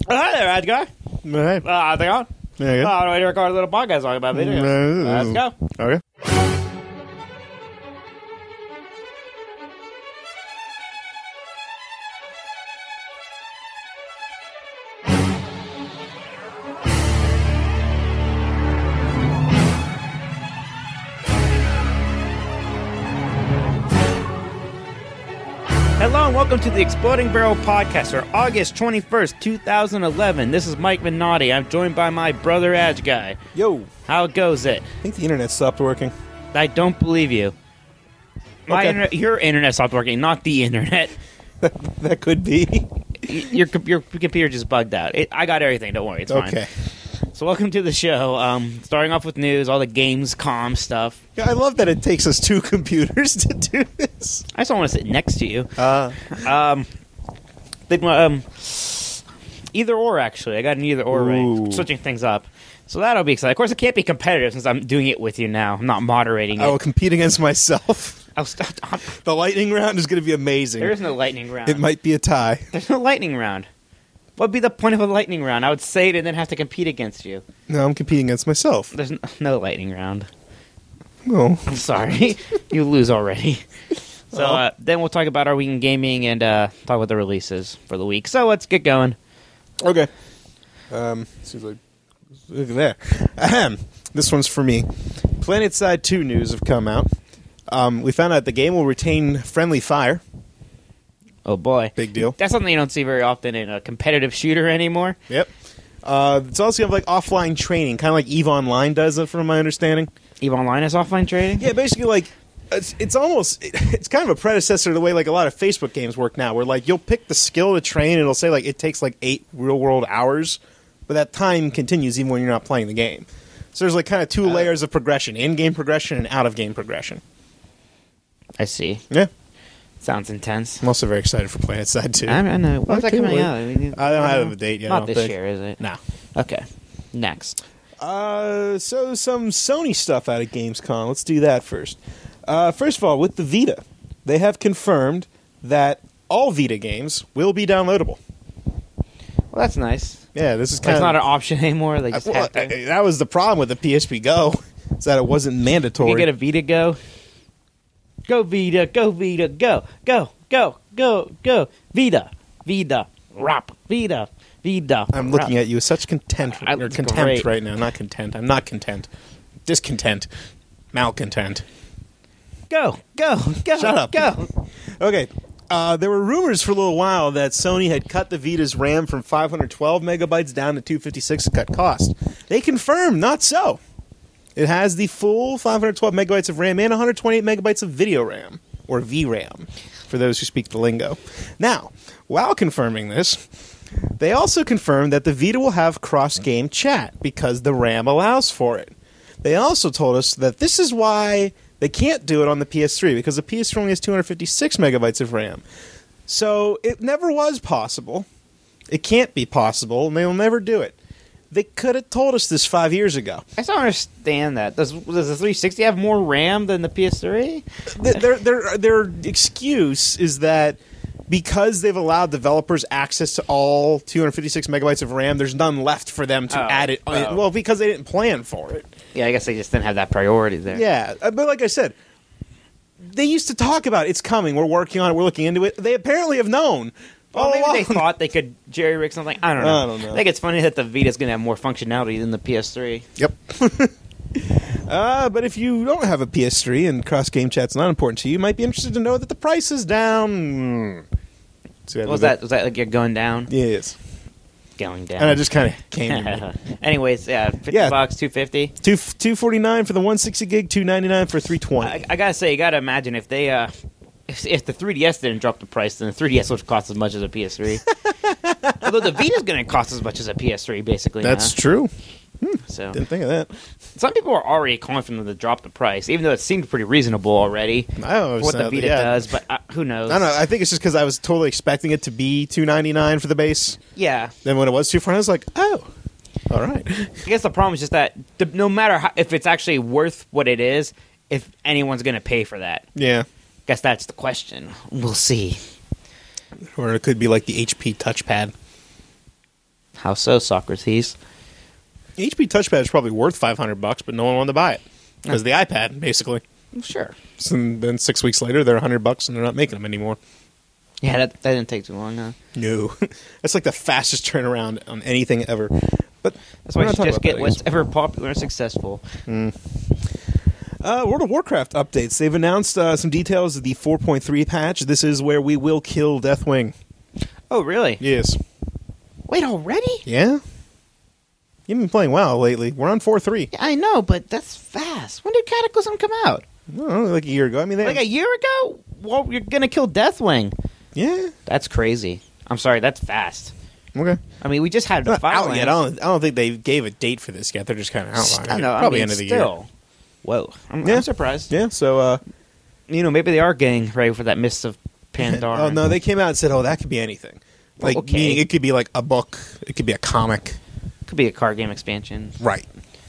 Oh, hi there, Ad Guy. Hey. How's it going? Yeah, good. I'm ready to record a little podcast talking about video games. Let's go. Okay. Hello and welcome to the Exploding Barrel Podcast for August 21st, 2011. This is Mike Minotti. I'm joined by my brother, Ad Guy. Yo. How goes it? I think the internet stopped working. I don't believe you. Okay. Your internet stopped working, not the internet. That could be. Your computer just bugged out. I got everything. Don't worry. It's fine. Okay. So welcome to the show. Starting off with news, all the Gamescom stuff. Yeah, I love that it takes us two computers to do this. I just don't want to sit next to you. Either or, actually. I got an either or Ooh. right. Switching things up. So that'll be exciting. Of course, it can't be competitive since I'm doing it with you now. I'm not moderating it. I will compete against myself. I'll stop. The lightning round is going to be amazing. There is no lightning round. It might be a tie. There's no lightning round. What'd be the point of a lightning round? I would say it and then have to compete against you. No, I'm competing against myself. There's no lightning round. Oh. I'm sorry. You lose already. So then we'll talk about our week in gaming and talk about the releases for the week. So let's get going. Okay. Seems like... Look at there. Ahem. This one's for me. PlanetSide 2 news have come out. We found out the game will retain friendly fire. Oh, boy. Big deal. That's something you don't see very often in a competitive shooter anymore. Yep. It's also going to have like offline training, kind of like EVE Online does, from my understanding. EVE Online is offline trading? Yeah, basically like it's kind of a predecessor to the way like a lot of Facebook games work now, where like you'll pick the skill to train and it'll say like it takes like 8 real world hours, but that time continues even when you're not playing the game. So there's like kind of two layers of progression: in-game progression and out-of-game progression. I see. Yeah. Sounds intense. I'm also very excited for PlanetSide 2. I know. When's that can't coming wait. out? I don't have a date yet. I Not don't this think. year, is it? No. Okay. Next. So some Sony stuff out of Gamescom. Let's do that first. First of all, with the Vita, they have confirmed that all Vita games will be downloadable. Well, that's nice. Yeah, this is It's kind of not an option anymore. They just have to. that was the problem with the PSP Go, is that it wasn't mandatory. You get a Vita Go. Go Vita, go Vita, go, go, go, go, go. Vita, Vita, rap, Vita, Vita. I'm looking at you with such contempt Great. right now. Not content. I'm not content. Discontent. Malcontent. Go, go, go. Shut up. Go. Okay. There were rumors for a little while that Sony had cut the Vita's RAM from 512 megabytes down to 256 to cut cost. They confirmed not so. It has the full 512 megabytes of RAM and 128 megabytes of video RAM, or VRAM, for those who speak the lingo. Now, while confirming this, they also confirmed that the Vita will have cross-game chat because the RAM allows for it. They also told us that this is why they can't do it on the PS3, because the PS3 only has 256 megabytes of RAM. So it never was possible. It can't be possible, and they will never do it. They could have told us this 5 years ago. I don't understand that. Does the 360 have more RAM than the PS3? Their excuse is that because they've allowed developers access to all 256 megabytes of RAM, there's none left for them to add it. Well, because they didn't plan for it. Yeah, I guess they just didn't have that priority there. Yeah, but like I said, they used to talk about it's coming, we're working on it, we're looking into it. They apparently have known. Well, maybe they along. thought they could jerry-rig something. I don't know. I don't know. I think it's funny that the Vita's going to have more functionality than the PS3. Yep. But if you don't have a PS3 and cross-game chat's not important to you, you might be interested to know that the price is down. Was that like you're going down? Yes. Going down. And I just kind of came in. Anyways, yeah, $50, $250. $249 for the 160 gig, $299 for 320. I gotta say, you gotta imagine if they if the 3DS didn't drop the price, then the 3DS would cost as much as a PS3. Although the Vita's going to cost as much as a PS3, basically. That's true. So Didn't think of that. some people are already calling for them to drop the price, even though it seemed pretty reasonable already. I don't know for what the Vita does, but who knows? I don't know. I think it's just because I was totally expecting it to be $299 for the base. Yeah, Then when it was $249, I was like, oh, all right. I guess the problem is just that no matter how, if it's actually worth what it is, if anyone's going to pay for that. Yeah. Guess that's the question. We'll see. Or it could be like the HP touchpad. How so, Socrates? HP touchpad is probably worth $500, but no one wanted to buy it because the iPad, basically. Sure. So then 6 weeks later, they're $100, and they're not making them anymore. Yeah, that didn't take too long, huh? No, that's like the fastest turnaround on anything ever. But That's why you should just get whatever popular and successful. World of Warcraft updates. They've announced some details of the 4.3 patch. This is where we will kill Deathwing. Oh, really? Yes. Wait, already? Yeah? You've been playing WoW lately. We're on 4.3. Yeah, I know, but that's fast. When did Cataclysm come out? I don't know, like a year ago. I mean, Like a year ago? Well, you're going to kill Deathwing. Yeah. That's crazy. I'm sorry, that's fast. Okay. I mean, we just had the Not out file yet. I don't think they gave a date for this yet. They're just kind of outlining. I know. Probably I mean, end of the still. year. Whoa. I'm surprised. Yeah. So. Maybe they are getting ready for that Mists of Pandora. Oh no, they came out and said, "Oh, that could be anything." Like, Okay. meaning it could be like a book. It could be a comic. Could be a card game expansion. Right.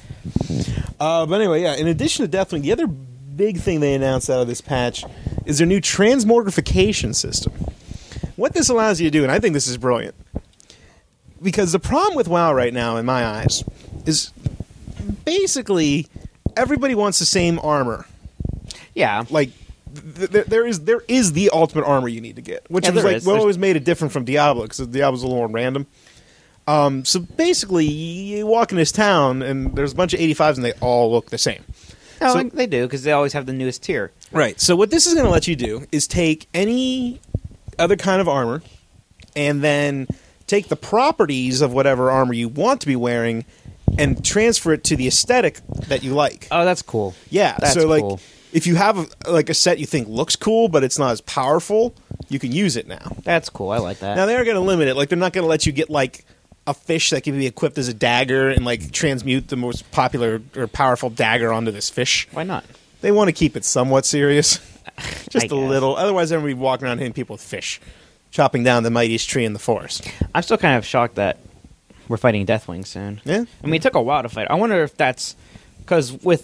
But anyway, yeah. In addition to Deathwing, the other big thing they announced out of this patch is their new transmogrification system. What this allows you to do, and I think this is brilliant, because the problem with WoW right now, in my eyes, is basically everybody wants the same armor. Yeah. Like, there is the ultimate armor you need to get, which Yeah, is there like is. what always made it different from Diablo, because Diablo's a little more random. So basically, you walk in this town, and there's a bunch of 85s, and they all look the same. No, So- they do, because they always have the newest tier. Right. So what this is going to let you do is take any other kind of armor, and then take the properties of whatever armor you want to be wearing, and transfer it to the aesthetic that you like. Oh, that's cool. Yeah. That's so like, cool. if you have a set you think looks cool, but it's not as powerful, you can use it now. That's cool. I like that. Now they're going to limit it. Like, they're not going to let you get like a fish that can be equipped as a dagger and like transmute the most popular or powerful dagger onto this fish. Why not? They want to keep it somewhat serious, just I a guess. little. Otherwise, everybody would walk around hitting people with fish, chopping down the mightiest tree in the forest. I'm still kind of shocked that we're fighting Deathwing soon. Yeah. I mean, it took a while to fight. I wonder if that's because with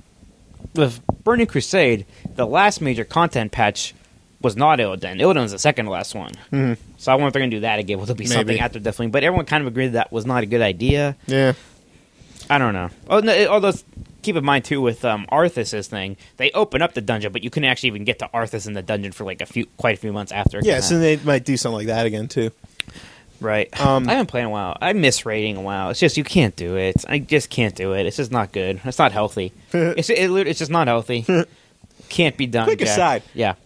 Burning Crusade, the last major content patch was not Illidan. Illidan's the second to last one. Mhm. So I wonder if they're going to do that again. Will there be something Maybe. after Deathwing? But everyone kind of agreed that was not a good idea. Yeah. I don't know. Oh, no, although keep in mind too with Arthas's thing, they open up the dungeon, but you couldn't actually even get to Arthas in the dungeon for like quite a few months after. it Yeah. came So out. they might do something like that again too. Right. I haven't played in a while. I miss raiding a while. It's just you can't do it. I just can't do it. It's just not good. It's not healthy. It's just not healthy. Can't be done. Quick Jack. aside. Yeah.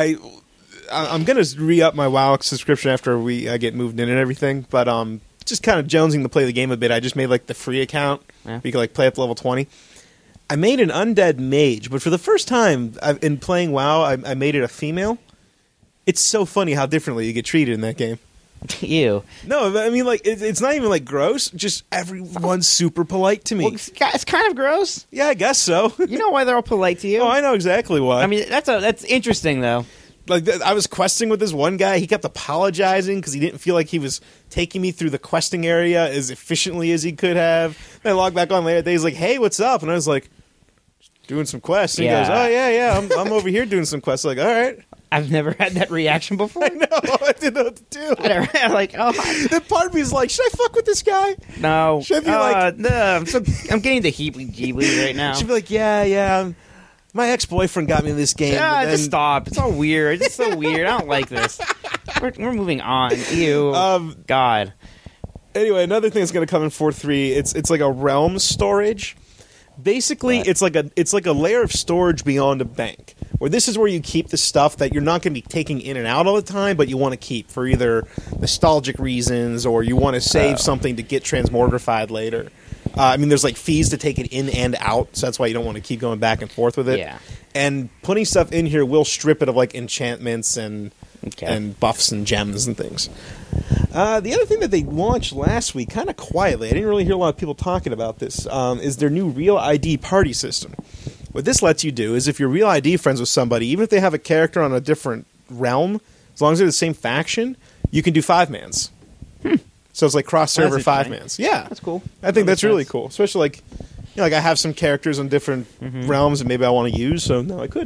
I'm gonna re-up my WoW subscription after I get moved in and everything. But just kind of jonesing to play the game a bit. I just made like the free account. Yeah. You can like play up to level 20. I made an undead mage, but for the first time in playing WoW, I made it a female. It's so funny how differently you get treated in that game. Ew. No, I mean, like, it's not even, like, gross. Just everyone's super polite to me. Well, it's kind of gross. Yeah, I guess so. You know why they're all polite to you? Oh, I know exactly why. I mean, that's interesting though. like, I was questing with this one guy. He kept apologizing because he didn't feel like he was taking me through the questing area as efficiently as he could have. And I logged back on later that day. He's like, hey, what's up? And I was like, doing some quests. And Yeah. he goes, oh, yeah, I'm over here doing some quests. Like, all right. I've never had that reaction before. No, I didn't know what to do. I'm like, oh Then part of me is like, should I fuck with this guy? no. Should I be like- no, I'm getting the heebie-jeebies right now. Should be like, yeah. My ex-boyfriend got me in this game. Yeah, but then- just stop. It's all weird. It's so weird. I don't like this. We're moving on. Ew. God. Anyway, another thing that's going to come in 4.3, it's like a realm storage. Basically, What? it's like a layer of storage beyond a bank. Where this is where you keep the stuff that you're not going to be taking in and out all the time, but you want to keep for either nostalgic reasons or you want to save something to get transmogrified later. I mean, there's like fees to take it in and out, so that's why you don't want to keep going back and forth with it. Yeah. And putting stuff in here will strip it of like enchantments and buffs and gems and things. The other thing that they launched last week, kind of quietly, I didn't really hear a lot of people talking about this, is their new Real ID party system. What this lets you do is if you're Real ID friends with somebody, even if they have a character on a different realm, as long as they're the same faction, you can do 5-mans. So it's like cross-server That's interesting. 5-mans. Yeah. That's cool. I think That that's makes really sense. cool. Especially like, you know, like I have some characters on different realms that maybe I want to use, so no, I could.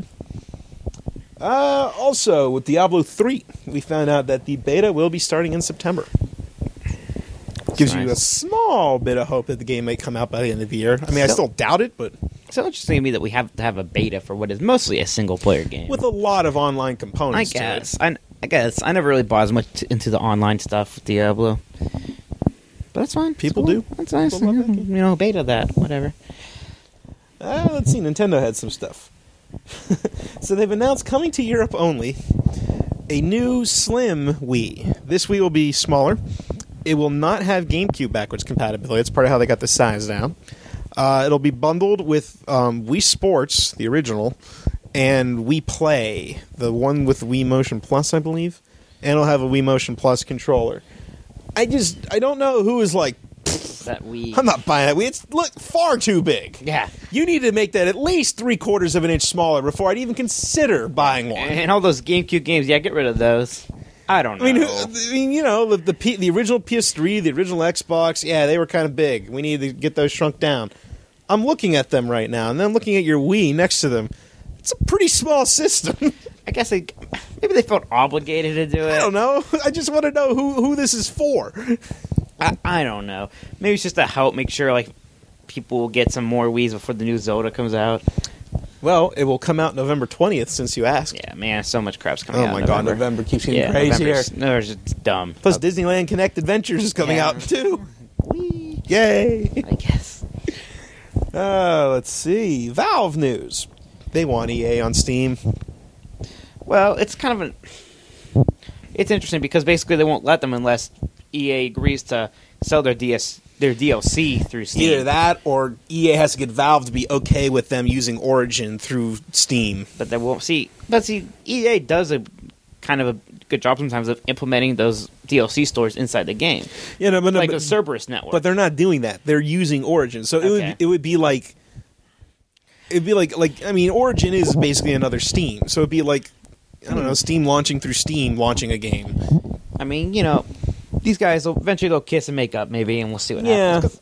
Also, with Diablo 3, we found out that the beta will be starting in September. Gives you a small bit of hope that the game may come out by the end of the year. I mean, I still doubt it, but... It's so interesting to me that we have to have a beta for what is mostly a single-player game. With a lot of online components I guess. I never really bought as much into the online stuff with Diablo. But that's fine. People cool. do. That's nice. Beta that. Whatever. Let's see. Nintendo had some stuff. So they've announced coming to Europe only a new Slim Wii. This Wii will be smaller. It will not have GameCube backwards compatibility. That's part of how they got the size down. It'll be bundled with Wii Sports, the original, and Wii Play, the one with Wii Motion Plus, I believe. And it'll have a Wii Motion Plus controller. I don't know who is like, that Wii. I'm not buying that Wii. It's far too big. Yeah. You need to make that at least 3/4 of an inch smaller before I'd even consider buying one. And all those GameCube games, get rid of those. I don't know. I mean, the original PS3, the original Xbox, they were kind of big. We need to get those shrunk down. I'm looking at them right now, and then I'm looking at your Wii next to them. It's a pretty small system. I guess maybe they felt obligated to do it. I don't know. I just want to know who this is for. I don't know. Maybe it's just to help make sure people will get some more Wiis before the new Zelda comes out. Well, it will come out November 20th since you asked. Yeah, man, so much crap's coming out. Oh my God, November keeps getting crazier. No, it's just dumb. Plus, Disneyland Connect Adventures is coming out too. Whee! Yay! I guess. Let's see. Valve news. They want EA on Steam. Well, it's kind of it's interesting because basically they won't let them unless EA agrees to sell their DLC through Steam. Either that, or EA has to get Valve to be okay with them using Origin through Steam. But they won't see. But see, EA does a kind of a good job sometimes of implementing those DLC stores inside the game. Yeah, no, like a Cerberus network. But they're not doing that. They're using Origin, so it would be like. It'd be like I mean, Origin is basically another Steam, so it'd be like, I don't know, Steam launching through Steam launching a game. I mean, these guys will eventually go kiss and make up, maybe, and we'll see what happens.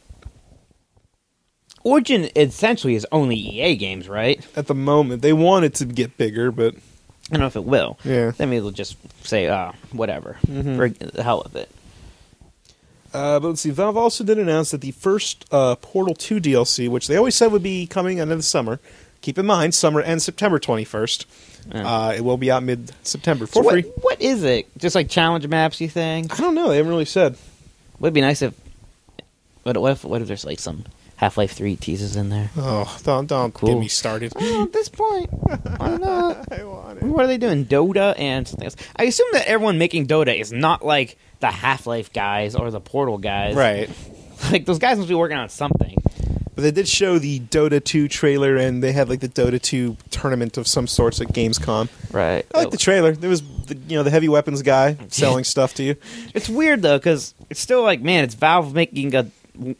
Origin essentially is only EA games, right? At the moment, they want it to get bigger, but I don't know if it will. Yeah. Then maybe they'll just say, whatever, for the hell with it. But let's see, Valve also did announce that the first Portal 2 DLC, which they always said would be coming end of the summer, keep in mind, summer ends September 21st. It will be out mid-September for free. What is it? Just like challenge maps, you think? I don't know. They haven't really said. Would be nice if... What if there's some Half-Life 3 teases in there? Oh, don't get me started. At this point, why not? I want it. What are they doing? Dota and something else. I assume that everyone making Dota is not like the Half-Life guys or the Portal guys. Right. Like, those guys must be working on something. But they did show the Dota 2 trailer, and they had the Dota 2 tournament of some sorts at Gamescom. Right. I like the trailer. There was the heavy weapons guy selling stuff to you. It's weird though, because it's still it's Valve making a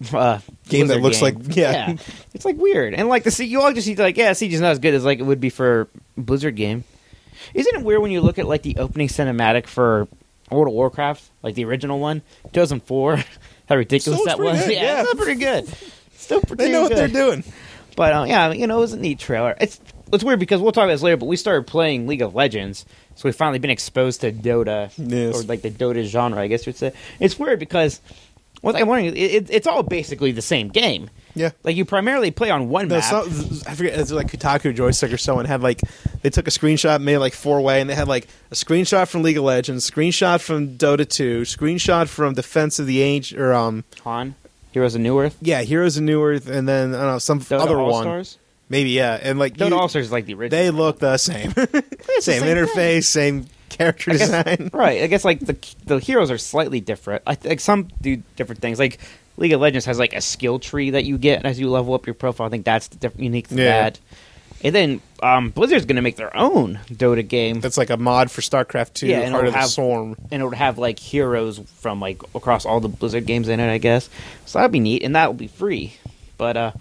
game that looks like it's weird, and you all just see Siege is not as good as it would be for Blizzard game. Isn't it weird when you look at the opening cinematic for World of Warcraft, the original one, 2004? How ridiculous that was! Good, yeah, it's pretty good. Still pretty. They know good. what they're doing. But it was a neat trailer. It's weird because we'll talk about this later. But we started playing League of Legends, so we've finally been exposed to Dota, or the Dota genre, I guess you'd say. It's weird because what I'm wondering is it's all basically the same game. Yeah, you primarily play on one map. I forget. It's Kotaku Joystick or someone had they took a screenshot, made it 4-way, and they had a screenshot from League of Legends, screenshot from Dota 2, screenshot from Defense of the Age or Han. Heroes of New Earth? Yeah, Heroes of New Earth, and then, I don't know, some Dota other All-Stars? one. Maybe, yeah. And Dota All-Stars is the original. They look the same. Same interface, same character design. Right. I guess, the heroes are slightly different. Some do different things. League of Legends has, a skill tree that you get as you level up your profile. I think that's unique to that. And then Blizzard's going to make their own Dota game. That's a mod for StarCraft 2, Heart of the Swarm. And it would have heroes from across all the Blizzard games in it, I guess. So that'd be neat, and that will be free. But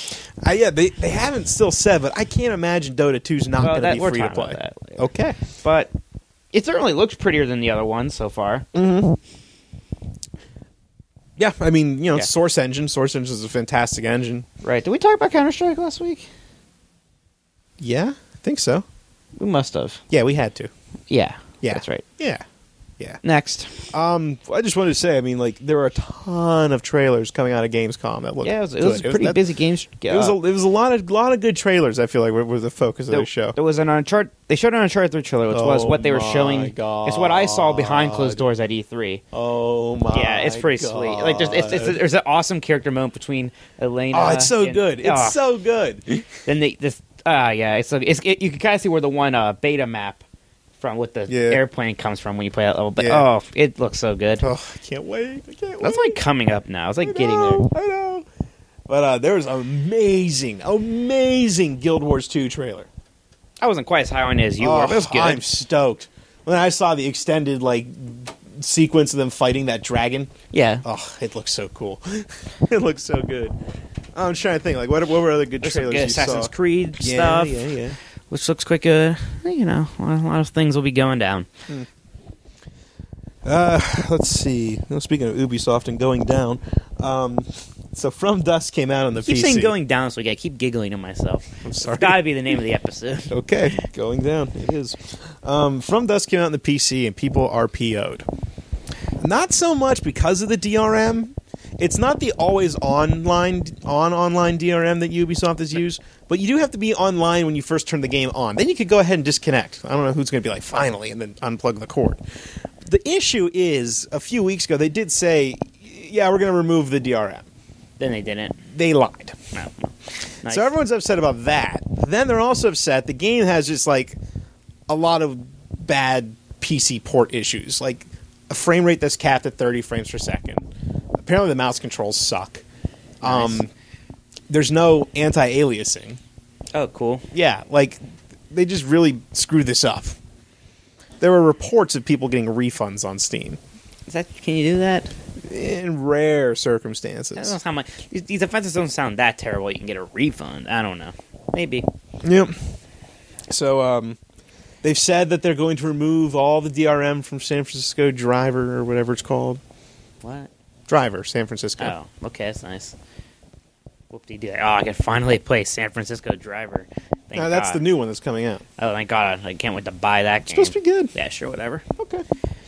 they haven't still said, but I can't imagine Dota 2's not going to be free to play. Okay, but it certainly looks prettier than the other ones so far. Mm-hmm. Yeah, I mean, Source Engine. Source Engine is a fantastic engine. Right? Did we talk about Counter-Strike last week? Yeah, I think so. We must have. Yeah, we had to. Yeah, that's right. Yeah. Yeah. Next. I just wanted to say, I mean, like, there were a ton of trailers coming out of Gamescom that looked Yeah, it good. was a pretty busy games. It was a lot of good trailers. I feel like were the focus of the show. There was an Uncharted. They showed an Uncharted 3 trailer, which was what they were showing. God. It's what I saw behind closed doors at E3. Oh my! Yeah, it's pretty God. sweet. Like there's an awesome character moment between Elena. Oh, it's so good! It's so good. Then you can kind of see where the one beta map from with the airplane comes from when you play that level. But it looks so good. Oh, I can't wait! That's like coming up now. It's like getting there. I know. But there was an amazing Guild Wars 2 trailer. I wasn't quite as high on it as you were, but it was good. I'm stoked. When I saw the extended sequence of them fighting that dragon, it looks so cool. It looks so good. I'm trying to think, what were other good trailers you Assassin's saw? Creed stuff, which looks quite good. You know, a lot of things will be going down. Let's see. Speaking of Ubisoft and going down, so From Dusk came out on the PC. Keep saying going down, so I keep giggling to myself. I'm sorry. It's got to be the name of the episode. Okay, going down. It is. From Dusk came out on the PC, and people are PO'd. Not so much because of the DRM. It's not the always online DRM that Ubisoft has used, but you do have to be online when you first turn the game on. Then you could go ahead and disconnect. I don't know who's going to be like, finally, and then unplug the cord. The issue is, a few weeks ago, they did say, yeah, we're going to remove the DRM. Then they didn't. They lied. No. Nice. So everyone's upset about that. Then they're also upset the game has just a lot of bad PC port issues, like a frame rate that's capped at 30 frames per second. Apparently the mouse controls suck. Nice. There's no anti-aliasing. Oh, cool. Yeah, they just really screwed this up. There were reports of people getting refunds on Steam. Can you do that? In rare circumstances. I don't know how much. These offenses don't sound that terrible. You can get a refund. I don't know. Maybe. Yep. So, they've said that they're going to remove all the DRM from San Francisco Driver or whatever it's called. What? Driver, San Francisco. Oh, okay, that's nice. Whoop-de-doo. Oh, I can finally play San Francisco Driver. Thank God. That's the new one that's coming out. Oh, thank God. I can't wait to buy that game. It's supposed to be good. Yeah, sure, whatever. Okay.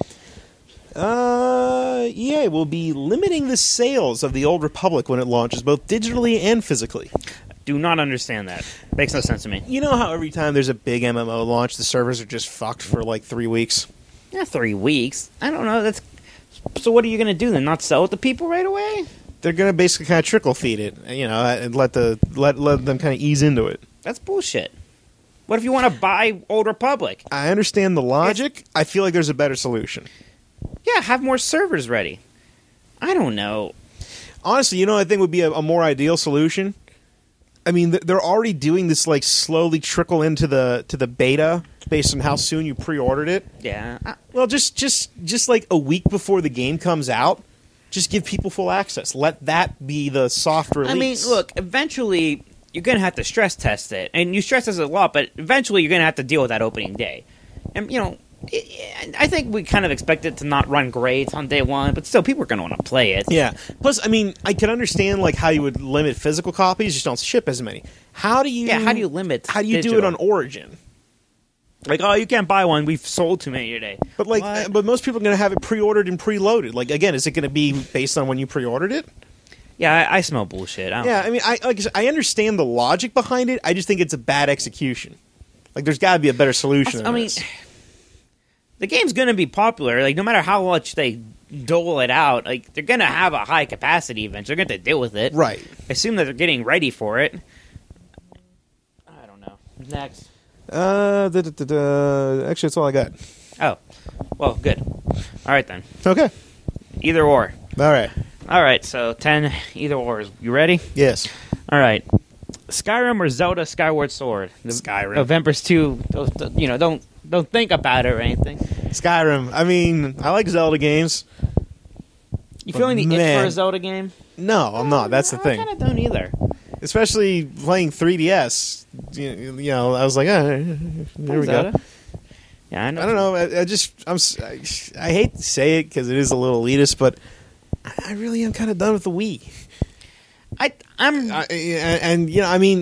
EA will be limiting the sales of the Old Republic when it launches, both digitally and physically. Do not understand that. Makes no sense to me. You know how every time there's a big MMO launch, the servers are just fucked for 3 weeks? Yeah, 3 weeks. I don't know. So what are you going to do then? Not sell it to people right away? They're going to basically kind of trickle feed it, and let them kind of ease into it. That's bullshit. What if you want to buy Old Republic? I understand the logic. I feel like there's a better solution. Yeah, have more servers ready. I don't know. Honestly, I think would be a more ideal solution. I mean, they're already doing this slowly trickle into the beta based on how soon you pre-ordered it. Yeah. Well, just a week before the game comes out, just give people full access. Let that be the soft release. I mean, look, eventually you're going to have to stress test it. And you stress test it a lot, but eventually you're going to have to deal with that opening day. And, I think we kind of expect it to not run great on day one, but still, people are going to want to play it. Yeah. Plus, I mean, I can understand how you would limit physical copies, just don't ship as many. How do you limit? How do you do it on Origin? You can't buy one. We've sold too many today. But but most people are going to have it pre-ordered and preloaded. Again, is it going to be based on when you pre-ordered it? Yeah, I smell bullshit. I mean, I understand the logic behind it. I just think it's a bad execution. There's got to be a better solution. I mean, the game's going to be popular. No matter how much they dole it out, they're going to have a high capacity event. They're going to deal with it. Right. Assume that they're getting ready for it. I don't know. Next. Actually, that's all I got. Oh. Well, good. All right, then. Okay. Either or. All right, so 10 either ors. You ready? Yes. All right. Skyrim or Zelda Skyward Sword? Skyrim. November's 2. Don't think about it or anything. Skyrim. I mean, I like Zelda games. You feeling the itch for a Zelda game? No, I'm not. That's the thing. I kind of don't either. Especially playing 3DS. I was like, here we go. Yeah, I know. I don't know. I hate to say it because it is a little elitist, but I really am kind of done with the Wii. I mean,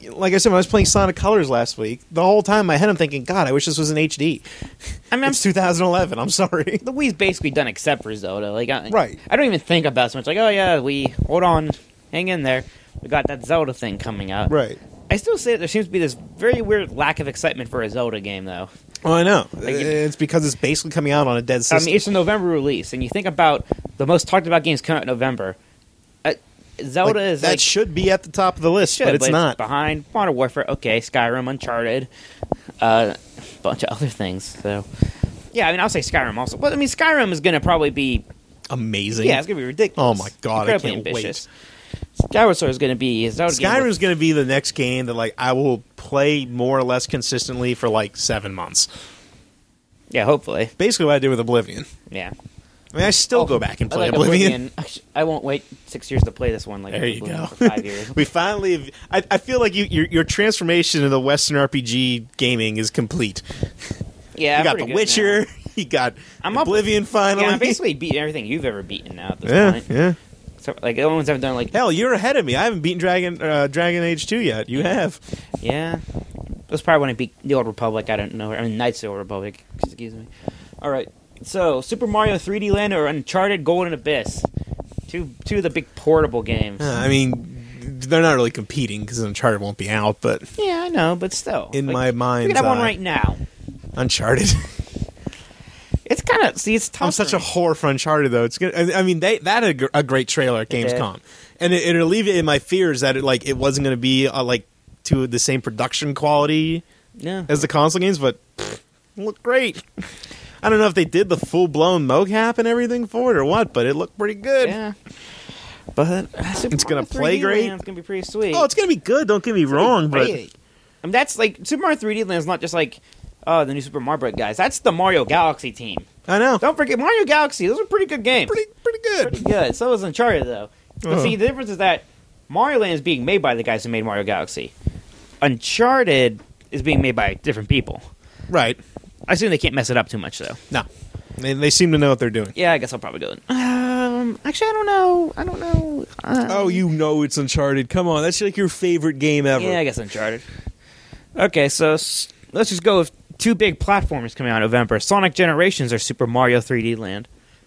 like I said, when I was playing Sonic Colors last week, the whole time in my head I'm thinking, God, I wish this was in HD. I mean, it's 2011. I'm sorry. The Wii's basically done except for Zelda. Like, Right. I don't even think about it so much. Like, oh yeah, Wii, hold on, hang in there. We got that Zelda thing coming out. Right. I still say that there seems to be this very weird lack of excitement for a Zelda game, though. Oh, I know. Like, it's because it's basically coming out on a dead system. I mean, it's a November release, and you think about the most talked about games coming out in November. Zelda is that should be at the top of the list, but it's not. Behind Modern Warfare, okay, Skyrim, Uncharted, a bunch of other things. So, yeah, I mean, I'll say Skyrim also. But I mean, Skyrim is going to probably be amazing. Yeah, it's going to be ridiculous. Oh my God, I Incredibly can't ambitious. Skyward Sword is going to be Skyrim's going to be the next game that like I will play more or less consistently for like 7 months. Yeah, hopefully. Basically, what I did with Oblivion. Yeah. I mean, I still go back and play like Oblivion. I won't wait 6 years to play this one. Like there you go. For 5 years. We finally. I feel like your transformation into Western RPG gaming is complete. Yeah, you got The Witcher. Now. You got Oblivion. Finally, yeah, I'm basically beating everything you've ever beaten now at this point. Yeah. So, like, the only ones I've done, like hell, you're ahead of me. I haven't beaten Dragon Age 2 yet. You have. Yeah. It was probably when I beat the Old Republic. I don't know. I mean, Knights of the Old Republic. Excuse me. All right. So, Super Mario 3D Land or Uncharted Golden Abyss. Two of the big portable games. I mean, they're not really competing because Uncharted won't be out, but... Yeah, I know, but still. In my mind... We can have one right now. Uncharted. It's kind of... See, it's tough. I'm such a whore for Uncharted, though. It's gonna, I mean, they had a great trailer at Gamescom. And it alleviated my fears that it wasn't going to be, to the same production quality as the console games, but it looked great. I don't know if they did the full-blown mocap and everything for it or what, but it looked pretty good. Yeah. But it's going to play great. It's going to be pretty sweet. Oh, it's going to be good. Don't get me wrong, but... I mean, that's like... Super Mario 3D Land is not just like, the new Super Mario Bros. Guys. That's the Mario Galaxy team. I know. Don't forget, Mario Galaxy. Those are pretty good games. Pretty good. Pretty good. So is Uncharted, though. But see, the difference is that Mario Land is being made by the guys who made Mario Galaxy. Uncharted is being made by different people. Right. I assume they can't mess it up too much, though. No. They seem to know what they're doing. Yeah, I guess I'll probably do it. Actually, I don't know. Oh, you know it's Uncharted. Come on, that's like your favorite game ever. Yeah, I guess Uncharted. Okay, so let's just go with two big platformers coming out in November. Sonic Generations or Super Mario 3D Land.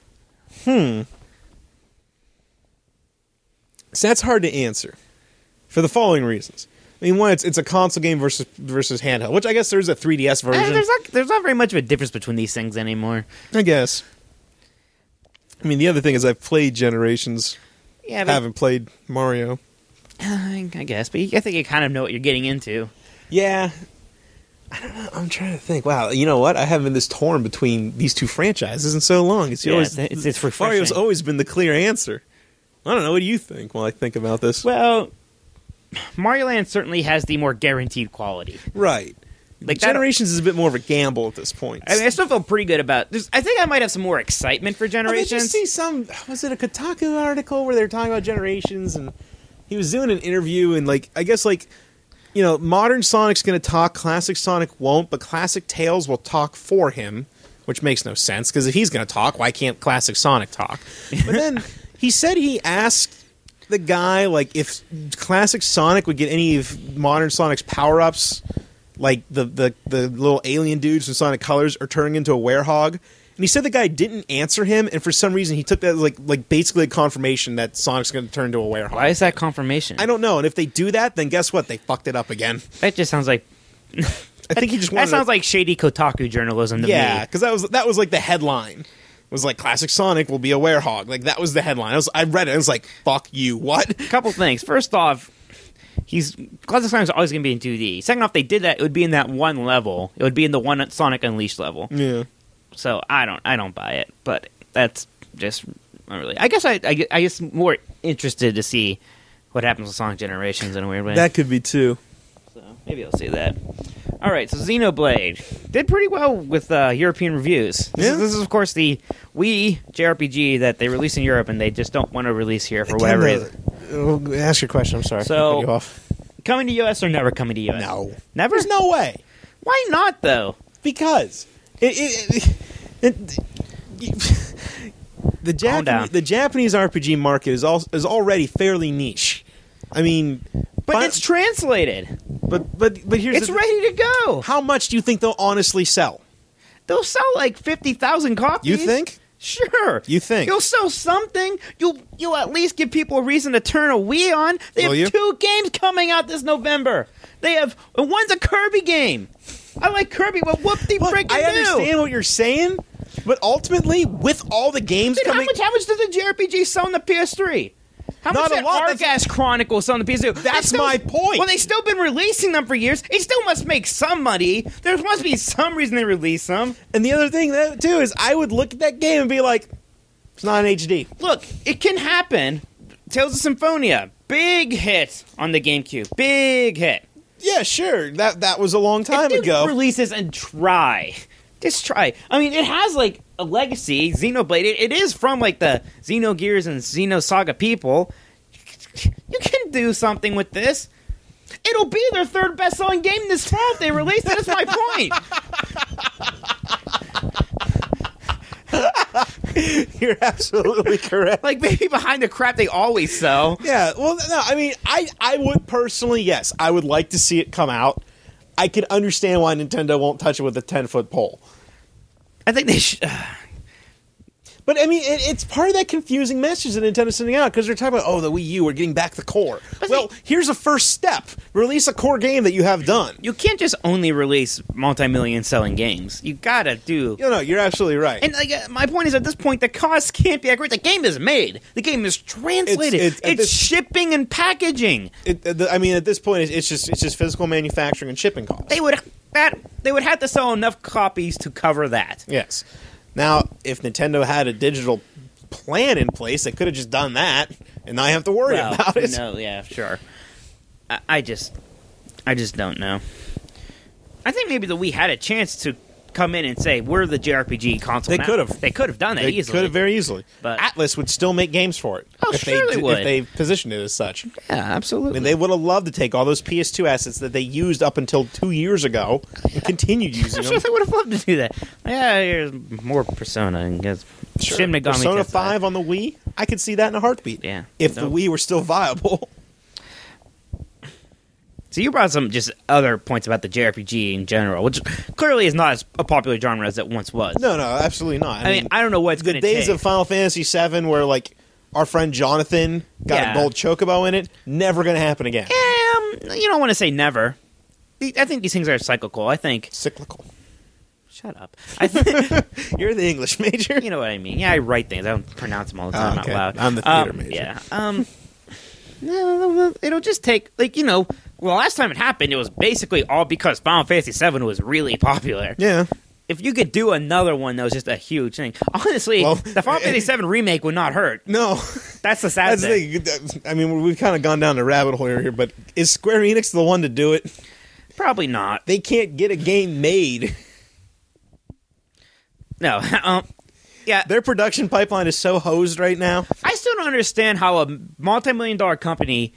So that's hard to answer. For the following reasons. I mean, one, it's a console game versus handheld, which I guess there's a 3DS version. There's not very much of a difference between these things anymore. I guess. I mean, the other thing is I've played Generations. Yeah, but haven't played Mario. I guess, but I think you kind of know what you're getting into. Yeah. I don't know. I'm trying to think. Wow, you know what? I haven't been this torn between these two franchises in so long. It's refreshing. Mario's always been the clear answer. I don't know. What do you think while I think about this? Well... Mario Land certainly has the more guaranteed quality. Right. Like Generations is a bit more of a gamble at this point. I mean, I still feel pretty good about this. I think I might have some more excitement for Generations. Did you see some... Was it a Kotaku article where they were talking about Generations and he was doing an interview and I guess modern Sonic's going to talk, classic Sonic won't, but classic Tails will talk for him, which makes no sense because if he's going to talk, why can't classic Sonic talk? But then he said he asked the guy if classic Sonic would get any of modern Sonic's power-ups, like the little alien dudes from Sonic Colors are turning into a werehog, and he said the guy didn't answer him, and for some reason he took that as basically a confirmation that Sonic's going to turn into a werehog. Why is that confirmation? I don't know, and if they do that, then guess what? They fucked it up again. That just sounds like... I think he just wanted that sounds like shady Kotaku journalism to me. Yeah, because that was the headline. It was classic Sonic will be a werehog. That was the headline. I read it. I was like, fuck you. What? A couple things. First off, classic Sonic's always going to be in 2D. Second off, they did that. It would be in that one level. It would be in the one Sonic Unleashed level. Yeah. So I don't buy it. But that's just not really. I guess I guess more interested to see what happens with Sonic Generations in a weird way. That could be too. So maybe I'll see that. All right, so Xenoblade did pretty well with European reviews. This is, of course, the Wii JRPG that they release in Europe, and they just don't want to release here for whatever reason. Ask your question. I'm sorry. So, cut you off. Coming to US or never coming to US? No. Never? There's no way. Why not, though? Because the Japanese RPG market is already fairly niche. I mean... But it's translated. But here's It's ready to go. How much do you think they'll honestly sell? They'll sell like 50,000 copies. You think? Sure. You think? You'll sell something. You'll at least give people a reason to turn a Wii on. They have 2 games coming out this November. One's a Kirby game. I like Kirby, but whoop-de-freaking do. I understand what you're saying, but ultimately, with all the games coming... How much does the JRPG sell on the PS3? How much did Argas Chronicles sell on the PS2? That's my point. Well, they've still been releasing them for years. It still must make some money. There must be some reason they release them. And the other thing, too, is I would look at that game and be like, it's not in HD. Look, it can happen. Tales of Symphonia, big hit on the GameCube. Big hit. Yeah, sure. That was a long time ago. Release this and try. Just try. I mean, it has like a legacy. Xenoblade. It is from like the Xenogears and Xenosaga people. You can do something with this. It'll be their 3rd best-selling game this fall if they release it. That's my point. You're absolutely correct. Like, maybe behind the crap they always sell. Yeah, well, no, I mean, I would personally, yes, I would like to see it come out. I can understand why Nintendo won't touch it with a 10-foot pole. I think they should... But, I mean, it's part of that confusing message that Nintendo's sending out, because they're talking about, the Wii U, we're getting back the core. Well, here's a first step. Release a core game that you have done. You can't just only release multi-million selling games. You gotta do... No, you're absolutely right. And my point is, at this point, the cost can't be accurate. The game is made. The game is translated. It's shipping and packaging. I mean, at this point, it's just physical manufacturing and shipping costs. They would have to sell enough copies to cover that. Yes. Now, if Nintendo had a digital plan in place, they could have just done that and not have to worry about it. No, yeah, sure. I just don't know. I think maybe the Wii had a chance to come in and say, we're the JRPG console. They could have. They could have done that easily. They could have very easily. But Atlas would still make games for it. Oh, sure they would. If they positioned it as such. Yeah, absolutely. I mean, they would have loved to take all those PS2 assets that they used up until 2 years ago and continued using them. I'm sure they would have loved to do that. Yeah, here's more Persona. And guess sure. Shin Megami Persona Tensei. 5 on the Wii? I could see that in a heartbeat. Yeah. If the Wii were still viable. So you brought some just other points about the JRPG in general, which clearly is not as a popular genre as it once was. No, absolutely not. I mean, I don't know what it's going to take. The days of Final Fantasy VII where, like, our friend Jonathan got a gold chocobo in it, never going to happen again. You don't want to say never. I think these things are cyclical. I think... Cyclical. Shut up. You're the English major. You know what I mean. Yeah, I write things. I don't pronounce them all the time out loud. I'm the theater major. Yeah. No, it'll just take, well, last time it happened, it was basically all because Final Fantasy VII was really popular. Yeah. If you could do another one that was just a huge thing. Honestly, the Final Fantasy VII remake would not hurt. No. That's the sad thing. I mean, we've kind of gone down the rabbit hole here, but is Square Enix the one to do it? Probably not. They can't get a game made. No. Yeah. Their production pipeline is so hosed right now. I still don't understand how a multi-million-dollar company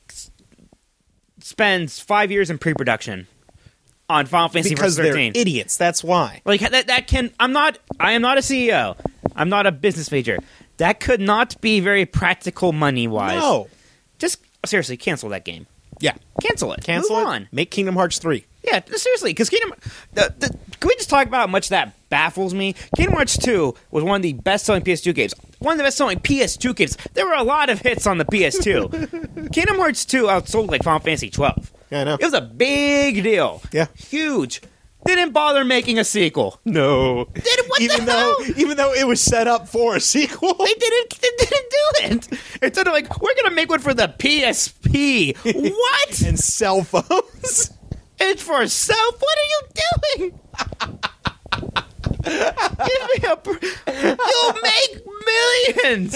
spends 5 years in pre-production on Final Fantasy because XIII. They're idiots. That's why. Like that can. I am not a CEO. I'm not a business major. That could not be very practical money-wise. No. Just seriously, cancel that game. Yeah. Cancel it. Cancel Move it. on. Make Kingdom Hearts 3. Yeah, seriously, because can we just talk about how much that baffles me? Kingdom Hearts 2 was one of the best-selling PS2 games. One of the best-selling PS2 games. There were a lot of hits on the PS2. Kingdom Hearts 2 outsold like Final Fantasy 12. Yeah, I know. It was a big deal. Yeah. Huge. Didn't bother making a sequel. No. Even though it was set up for a sequel. They didn't do it. Instead of like, we're going to make one for the PSP. What? And cell phones. It's for self? What are you doing? Give me you'll make millions.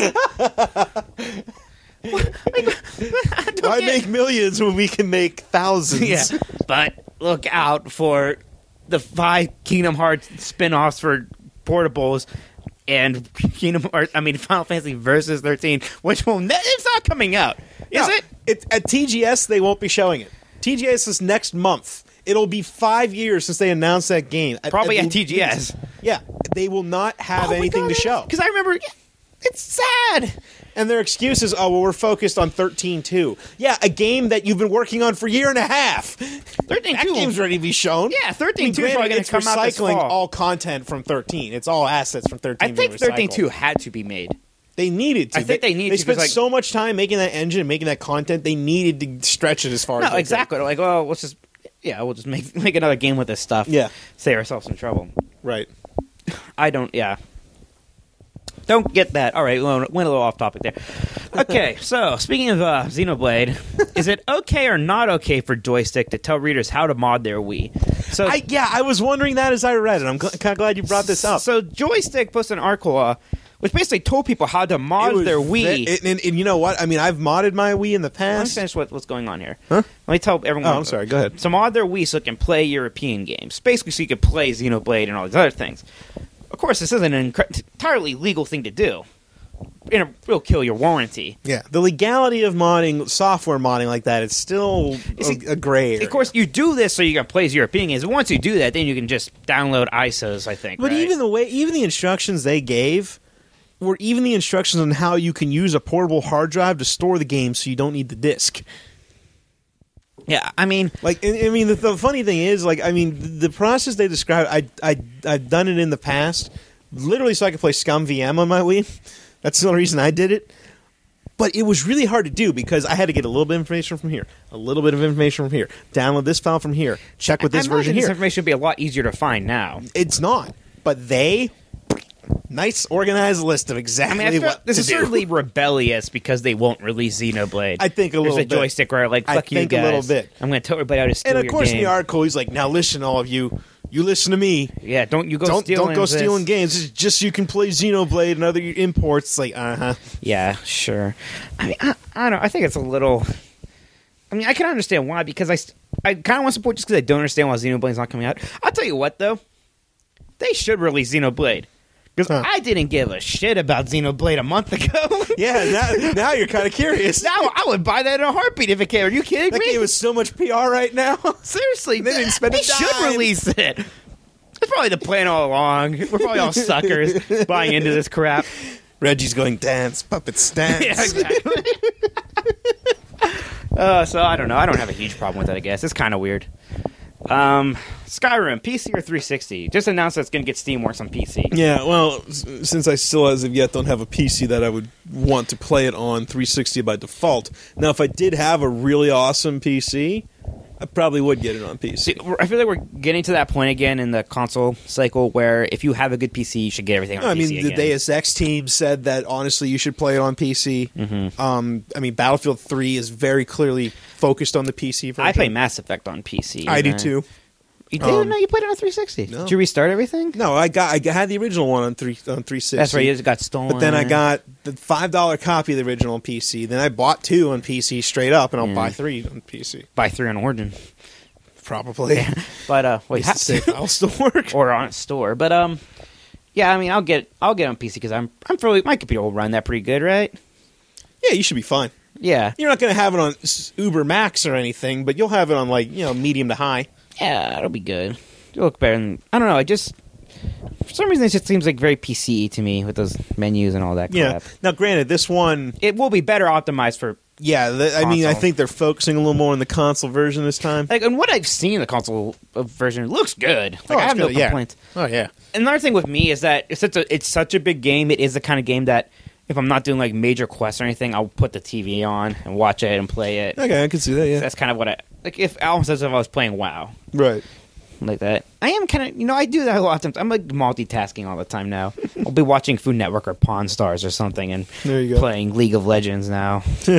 Why make millions when we can make thousands? Yeah, but look out for the 5 Kingdom Hearts spin-offs for portables and Final Fantasy Versus 13, which it's not coming out. Is it? At TGS, they won't be showing it. TGS is next month. It'll be 5 years since they announced that game. Probably at TGS. Yeah, they will not have anything to show. Because I remember It's sad. And their excuse is, oh, well, we're focused on 13.2. Yeah, a game that you've been working on for a year and a half. 13.2. That game's ready to be shown. Yeah, 13.2 is probably going to come out this fall. It's recycling all content from 13. It's all assets from 13. I think 13.2 had to be made. They needed to. I think they needed to. They spent so much time making that engine and making that content. They needed to stretch it as far as they exactly. could. Like, oh, we'll just make another game with this stuff. Yeah. Save ourselves some trouble. Right. I don't. Yeah. Don't get that. All right, we went a little off topic there. Okay, so speaking of Xenoblade, is it okay or not okay for Joystick to tell readers how to mod their Wii? So I was wondering that as I read it. I'm kind of glad you brought this up. So Joystick posted an article which basically told people how to mod their Wii. And you know what? I mean, I've modded my Wii in the past. Let me finish what's going on here. Huh? Let me tell everyone. Oh, I'm sorry. Go ahead. So mod their Wii so it can play European games. Basically, so you can play Xenoblade and all these other things. Of course, this isn't an entirely legal thing to do. It'll kill your warranty. Yeah, the legality of modding, software modding like that, is still a gray area. Of course, you do this so you can play European games. And once you do that, then you can just download ISOs, I think. But right? even the instructions they gave were even the instructions on how you can use a portable hard drive to store the game so you don't need the disc. Yeah, I mean, the funny thing is, the process they described, I've done it in the past, literally so I could play Scum VM on my Wii. That's the only reason I did it. But it was really hard to do because I had to get a little bit of information from here, a little bit of information from here, download this file from here, check with this version here. This information would be a lot easier to find now. It's not, but nice organized list of exactly what to do. This is certainly rebellious because they won't release Xenoblade. I think a little bit. There's a joystick where fuck you guys. I think a little bit. I'm going to tell everybody how to steal your game. And of course in the article he's like, now listen all of you. You listen to me. Yeah, don't go stealing games. It's just so you can play Xenoblade and other imports. It's like, Yeah, sure. I mean, I don't know. I think it's a little... I mean, I can understand why, because I kind of want to support just because I don't understand why Xenoblade's not coming out. I'll tell you what, though. They should release Xenoblade. Because I didn't give a shit about Xenoblade a month ago. Yeah, now you're kind of curious. Now I would buy that in a heartbeat if it came. Are you kidding me? That game has so much PR right now. Seriously, they didn't spend a dime. They should release it. That's probably the plan all along. We're probably all suckers buying into this crap. Reggie's going, dance, puppets, dance. Yeah, exactly. So I don't know. I don't have a huge problem with it, I guess. It's kind of weird. Skyrim, PC or 360? Just announced that it's going to get SteamWorks on PC. Yeah, well, since I still, as of yet, don't have a PC that I would want to play it on 360 by default. Now, if I did have a really awesome PC, I probably would get it on PC. See, I feel like we're getting to that point again in the console cycle where if you have a good PC, you should get everything on PC again. The Deus Ex team said that, honestly, you should play it on PC. Mm-hmm. Battlefield 3 is very clearly focused on the PC version. I play Mass Effect on PC. I do, too. You didn't know you played it on 360? No. Did you restart everything? No, I had the original one on 360. That's right, it got stolen. But then I got the $5 copy of the original on PC. Then I bought 2 on PC straight up, and I'll buy 3 on PC. Buy 3 on Origin. Probably. Yeah. But wait, I'll still work or on a store. But yeah, I mean, I'll get it on PC because I'm probably my computer will run that pretty good, right? Yeah, you should be fine. Yeah, you're not going to have it on Uber Max or anything, but you'll have it on medium to high. Yeah, it'll be good. It'll look better than I don't know. I just for some reason it just seems like very PC to me with those menus and all that crap. Yeah. Now, granted, this one it will be better optimized for. Yeah, I think they're focusing a little more on the console version this time. And what I've seen, the console version looks good. I have no complaints. Oh yeah. Another thing with me is that it's such a big game. It is the kind of game that if I'm not doing major quests or anything, I'll put the TV on and watch it and play it. Okay, I can see that. Yeah, that's kind of what I like. If almost as if I was playing WoW, right? Like that. I am kind of, I do that a lot of times. I'm multitasking all the time now. I'll be watching Food Network or Pawn Stars or something and there you go. Playing League of Legends now.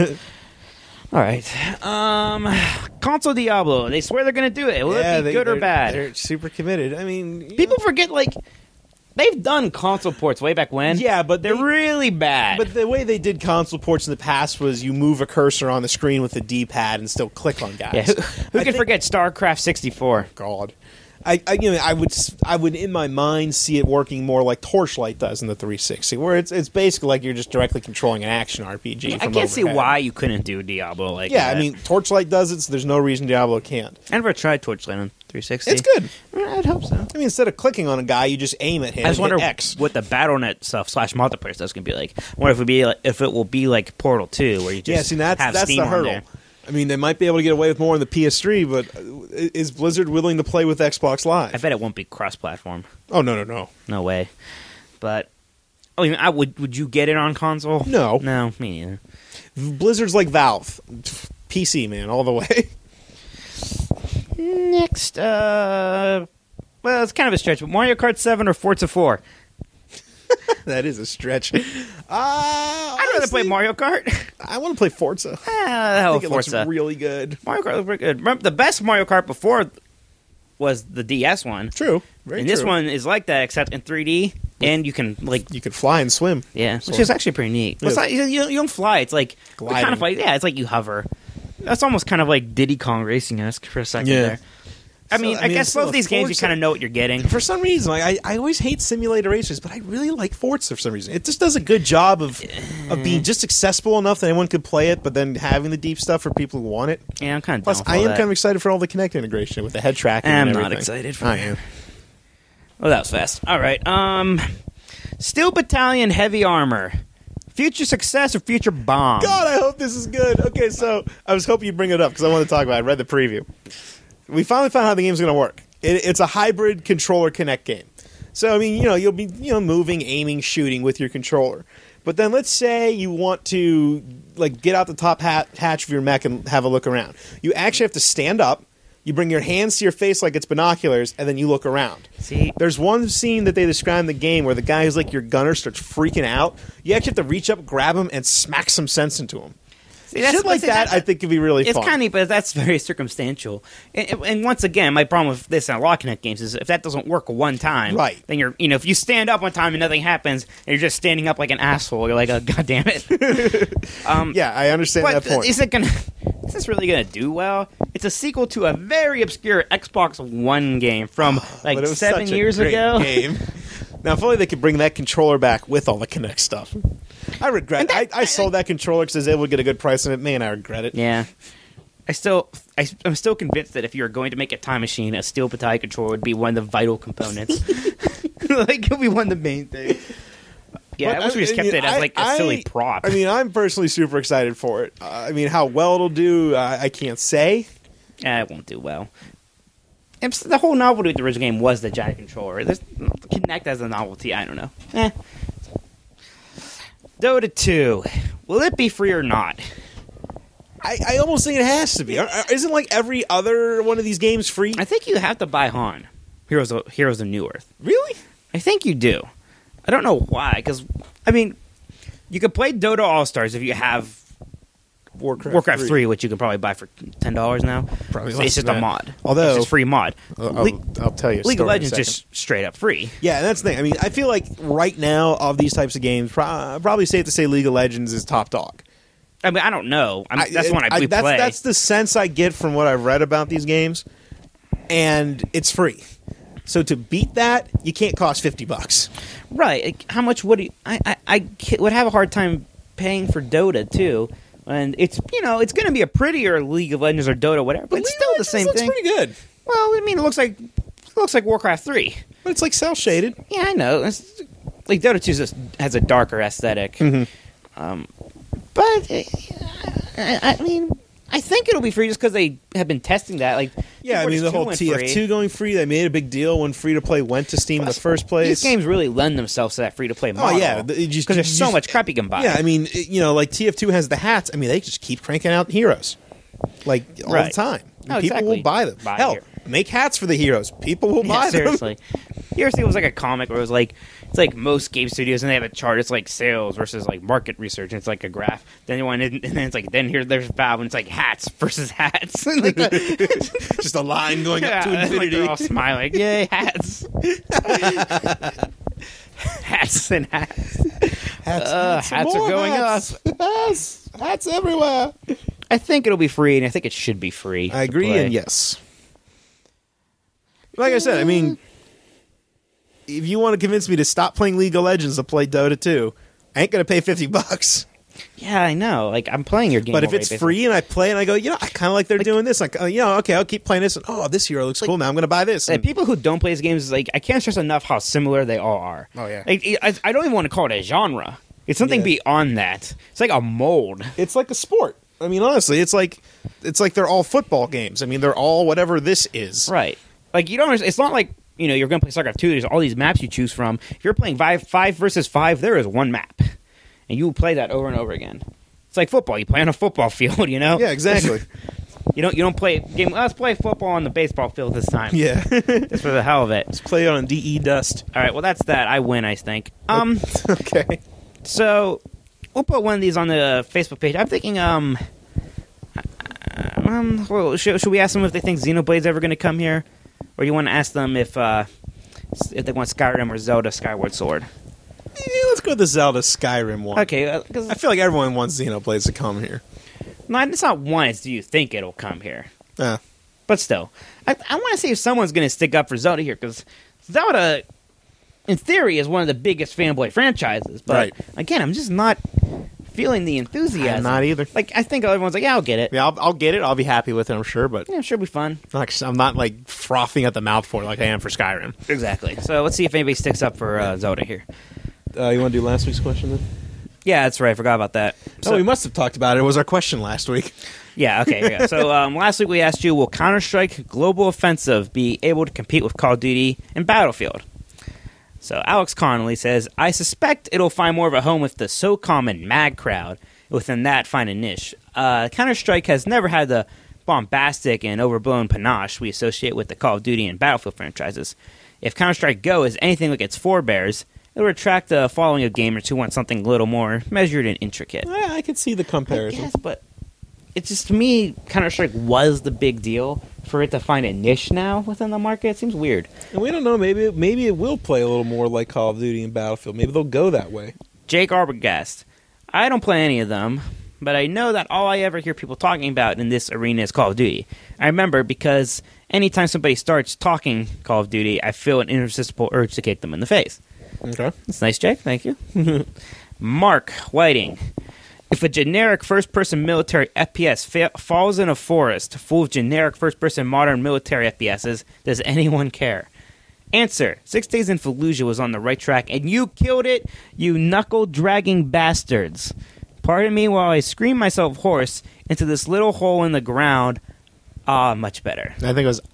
All right. Console Diablo. They swear they're going to do it. Will it be good or bad? They're super committed. I mean, people forget, they've done console ports way back when. Yeah, but they're really bad. But the way they did console ports in the past was you move a cursor on the screen with a D-pad and still click on guys. Yeah, who can forget StarCraft 64? God. I would in my mind see it working more like Torchlight does in the 360, where it's basically like you're just directly controlling an action RPG. I can't see why you couldn't do Diablo that. I mean, Torchlight does it, so there's no reason Diablo can't. I never tried Torchlight on 360. It's good. I'd hope so. I mean, instead of clicking on a guy, you just aim at him. I just wonder X. what the BattleNet stuff / multiplayer stuff is going to be like. I wonder if it will be like Portal 2, where you just have Steam the hurdle. on there. I mean, they might be able to get away with more on the PS3, but is Blizzard willing to play with Xbox Live? I bet it won't be cross-platform. Oh, no. No way. But I mean, would you get it on console? No. No, me neither. Blizzard's like Valve. PC, man, all the way. Next, well, it's kind of a stretch, but Mario Kart 7 or Forza 4? That is a stretch. I'd rather play Mario Kart. I want to play Forza. I think it looks really good. Mario Kart looks pretty good. Remember, the best Mario Kart before was the DS one. True. Very and true. This one is like that, except in 3D, and you can, like... You can fly and swim. Yeah, which is actually pretty neat. Well, it's not, you don't fly. It's like... Gliding. Kind of like, yeah, it's like you hover. That's almost kind of like Diddy Kong Racing-esque for a second there. I mean, I guess both these games you kind of know what you're getting. For some reason, I always hate simulator racers, but I really like Forza for some reason. It just does a good job of being just accessible enough that anyone could play it, but then having the deep stuff for people who want it. Yeah, I'm kind of Plus, I am kind of excited for all the Kinect integration with the head tracking and everything. I'm not excited for I am. Well, that was fast. All right. Steel Battalion Heavy Armor. Future success or future bomb? God, I hope this is good. Okay, so I was hoping you'd bring it up because I want to talk about it. I read the preview. We finally found out how the game's going to work. It's a hybrid controller Kinect game. So, I mean, you'll be moving, aiming, shooting with your controller. But then let's say you want to get out the top hatch of your mech and have a look around. You actually have to stand up. You bring your hands to your face like it's binoculars, and then you look around. See, there's one scene that they describe in the game where the guy who's like your gunner starts freaking out. You actually have to reach up, grab him, and smack some sense into him. Shit like that, I think, could be really fun. It's kind of, but that's very circumstantial. And once again, my problem with this in a lot of Kinect games is if that doesn't work one time, right? Then you're, if you stand up one time and nothing happens, and you're just standing up like an asshole, you're like, oh, God damn it. Yeah, I understand that point. Is this really gonna do well? It's a sequel to a very obscure Xbox One game from 7 years ago. Game. Now, if only they could bring that controller back with all the Kinect stuff. I regret. I sold that controller because I was able to get a good price on it. Man, I regret it. Yeah. I'm still convinced that if you were going to make a time machine, a Steel Battalion controller would be one of the vital components. It would be one of the main things. Yeah, I wish we just kept it as a silly prop. I mean, I'm personally super excited for it. I mean, how well it'll do, I can't say. It won't do well. And the whole novelty of the original game was the giant controller. Kinect as a novelty, I don't know. Dota 2. Will it be free or not? I almost think it has to be. Isn't every other one of these games free? I think you have to buy Han, Heroes of New Earth. Really? I think you do. I don't know why, because, I mean, you could play Dota All-Stars if you have Warcraft 3, which you can probably buy for $10 now. Probably it's just a mod. Although, it's just free mod. I'll tell you a League of Legends in a just straight up free. Yeah, and that's the thing. I mean, I feel like right now, of these types of games, probably safe to say League of Legends is top dog. I mean, I don't know. That's the one we play. That's the sense I get from what I've read about these games, and it's free. So to beat that, you can't cost $50. Right. How much would I would have a hard time paying for Dota too. And it's it's going to be a prettier League of Legends or Dota, whatever, but it's still the same thing. Looks pretty good. Well, I mean, it looks like Warcraft 3, but it's cel shaded. Yeah, I know. Dota 2 has a darker aesthetic, but I mean, I think it'll be free just because they have been testing that. Yeah, I mean, the whole TF2 going free, they made a big deal when free-to-play went to Steam in the first place. These games really lend themselves to that free-to-play model. Oh, yeah. Because there's so much crap you can buy. Yeah, I mean, TF2 has the hats. I mean, they just keep cranking out heroes. All the time. People will buy them. Hell, make hats for the heroes. People will buy them. Seriously. You ever see it was a comic where it was it's most game studios and they have a chart. It's sales versus market research. And it's a graph. Then and then it's there's Valve and it's hats versus hats. Just a line going up to infinity. They're all smiling. Yay, hats. Hats and hats. Hats are going up. Hats everywhere. I think it'll be free, and I think it should be free. I agree, and yes. Like I said, I mean, if you want to convince me to stop playing League of Legends to play Dota 2, I ain't going to pay $50. Yeah, I know. Like, I'm playing your game. But if already, it's basically. free and I play and I go, I kind of like they're doing this. Like, okay, I'll keep playing this. And, this hero looks cool. Now I'm going to buy this. Like, people who don't play these games, like, I can't stress enough how similar they all are. Oh, yeah. Like, I don't even want to call it a genre. It's something beyond that. It's like a mold. It's like a sport. I mean, honestly, it's like they're all football games. I mean, they're all whatever this is. Right. Like, you don't understand. It's not like, you're going to play StarCraft 2. There's all these maps you choose from. If you're playing 5 versus 5, there is one map. And you play that over and over again. It's like football. You play on a football field, Yeah, exactly. You don't play game. Let's play football on the baseball field this time. Yeah. Just for the hell of it. Let's play it on DE Dust. All right, well, that's that. I win, I think. Okay. So, we'll put one of these on the Facebook page. I'm thinking, well, should we ask them if they think Xenoblade's ever going to come here? Or you want to ask them if they want Skyrim or Zelda Skyward Sword? Let's go with the Zelda Skyrim one. Okay, because I feel like everyone wants Xenoblades to come here. no, it's not one. It's do you think it'll come here? Yeah. But still, I want to see if someone's going to stick up for Zelda here, because Zelda, in theory, is one of the biggest fanboy franchises. But Right. again, I'm just not feeling the enthusiasm. I'm not either. Like, I think everyone's like, yeah, I'll get it. Yeah, I'll get it. I'll be happy with it, I'm sure, but Yeah, sure, be fun. I'm not like frothing at the mouth for it like I am for Skyrim. Exactly. So let's see if anybody sticks up for Zelda here. You want to do last week's question then? Yeah, that's right. I forgot about that. We must have talked about it. It was our question last week. Yeah, okay. Here we go. So last week we asked you, will Counter-Strike Global Offensive be able to compete with Call of Duty and Battlefield? So Alex Connolly says, I suspect it'll find more of a home with the so-common MAG crowd. Within that, find a niche. Counter-Strike has never had the bombastic and overblown panache we associate with the Call of Duty and Battlefield franchises. If Counter-Strike Go is anything like its forebears, it'll attract a following of gamers who want something a little more measured and intricate. Yeah, I could see the comparison. Yes, but it's just, to me, Counter-Strike was the big deal. For it to find a niche now within the market, it seems weird. And we don't know. Maybe it will play a little more like Call of Duty and Battlefield. Maybe they'll go that way. Jake Arbogast. I don't play any of them, but I know that all I ever hear people talking about in this arena is Call of Duty. I remember because anytime somebody starts talking Call of Duty, I feel an irresistible urge to kick them in the face. Okay. That's nice, Jake. Thank you. Mark Whiting. If a generic first-person military FPS falls in a forest full of generic first-person modern military FPSs, does anyone care? Answer. 6 Days in Fallujah was on the right track, and you killed it, you knuckle-dragging bastards. Pardon me while I scream myself hoarse into this little hole in the ground. Much better. I think it was,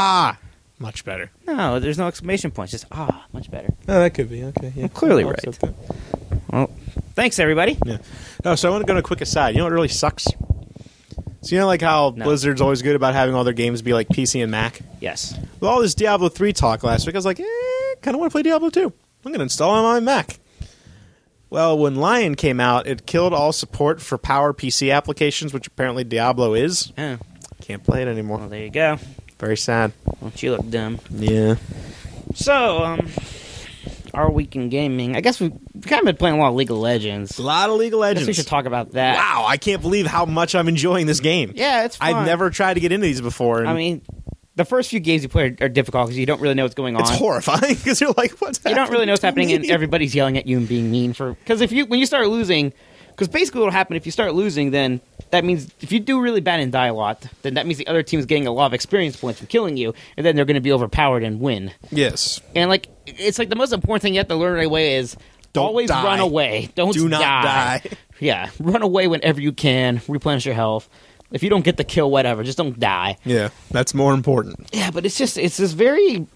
much better. No, there's no exclamation point. It's just, much better. Oh, that could be. Okay, yeah. Well, clearly I'll right. accept that. Well, thanks, everybody. Yeah. No, so I want to go on a quick aside. You know what really sucks? So like how No. Blizzard's always good about having all their games be like PC and Mac? Yes. With all this Diablo 3 talk last week, I was like, kind of want to play Diablo 2. I'm going to install it on my Mac. Well, when Lion came out, it killed all support for Power PC applications, which apparently Diablo is. Oh, Can't play it anymore. well, there you go. Very sad. Don't you look dumb. Yeah. So, our week in gaming. I guess we've kind of been playing a lot of League of Legends. A lot of League of I guess Legends. we should talk about that. Wow, I can't believe how much I'm enjoying this game. Yeah, it's fun. I've never tried to get into these before. And I mean, the first few games you play are difficult because you don't really know what's going on. it's horrifying because you're like, what's happening? You don't really know what's to happening, me? and everybody's yelling at you and being mean for. Because when you start losing, because basically what'll happen if you start losing, then that means if you do really bad and die a lot, then that means the other team's getting a lot of experience points from killing you, and then they're going to be overpowered and win. Yes. And like, it's like the most important thing you have to learn right away is Don't always die. run away. Do not die. Yeah, run away whenever you can. Replenish your health. If you don't get the kill, whatever, just don't die. Yeah, that's more important. Yeah, but it's this very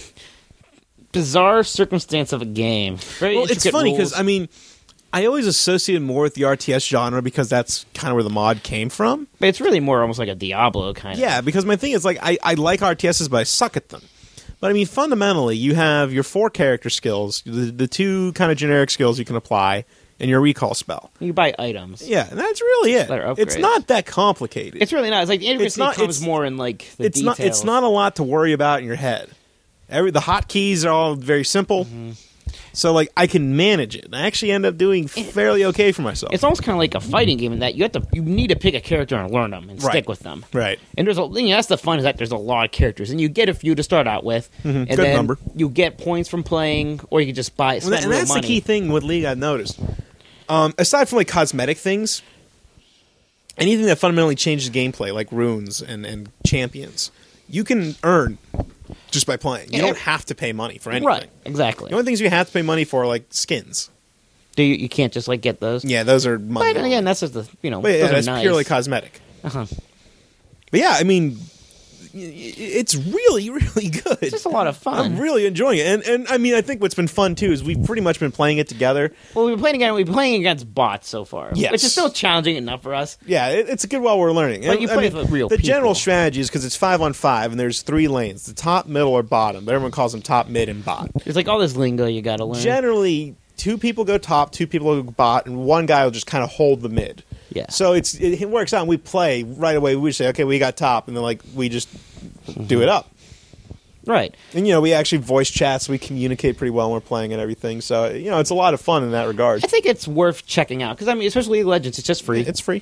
bizarre circumstance of a game. Very Well, it's intricate funny rules. because, I mean, I always associate more with the RTS genre because that's kind of where the mod came from. But it's really more almost like a Diablo kind of. Yeah, because my thing is, like, I like RTSs, but I suck at them. But, I mean, fundamentally, you have your 4 character skills, the 2 kind of generic skills you can apply, and your recall spell. You buy items. Yeah, and that's really it. Better upgrades. It's not that complicated. It's really not. It's like the intricacy comes it's- more in like the it's details. It's not a lot to worry about in your head. The hotkeys are all very simple. Mm-hmm. So, like, I can manage it. I actually end up doing fairly okay for myself. It's almost kind of like a fighting game in that you need to pick a character and learn them and Right. stick with them. Right. And that's the fun is that there's a lot of characters, and you get a few to start out with, and Good then number. you get points from playing, or you can just spend And real that's money. the key thing with League I've noticed. Aside from like cosmetic things, anything that fundamentally changes gameplay, like runes and champions, you can earn just by playing. You don't have to pay money for anything. Right, exactly. The only things you have to pay money for are like skins. You can't just like get those? Yeah, those are money. But again, that's just the, But those are that's nice. purely cosmetic. Uh-huh. But yeah, I mean, it's really, really good. It's just a lot of fun. I'm really enjoying it. And I mean, I think what's been fun too is we've pretty much been playing it together. Well, we've been playing against bots so far. Yes. Which is still challenging enough for us. Yeah, it's a good while we're learning. But you play with real The people. general strategy is because it's 5-on-5 and there's 3 lanes: the top, middle, or bottom. But everyone calls them top, mid, and bot. There's like all this lingo you gotta learn. Generally, 2 people go top, 2 people go bot, and 1 guy will just kind of hold the mid. Yeah. So it works out. And we play right away. We say, okay, we got top, and then like we just do it up. Right. And we actually voice chats. So we communicate pretty well when we're playing and everything. So it's a lot of fun in that regard. I think it's worth checking out because especially League of Legends, it's just free. It's free.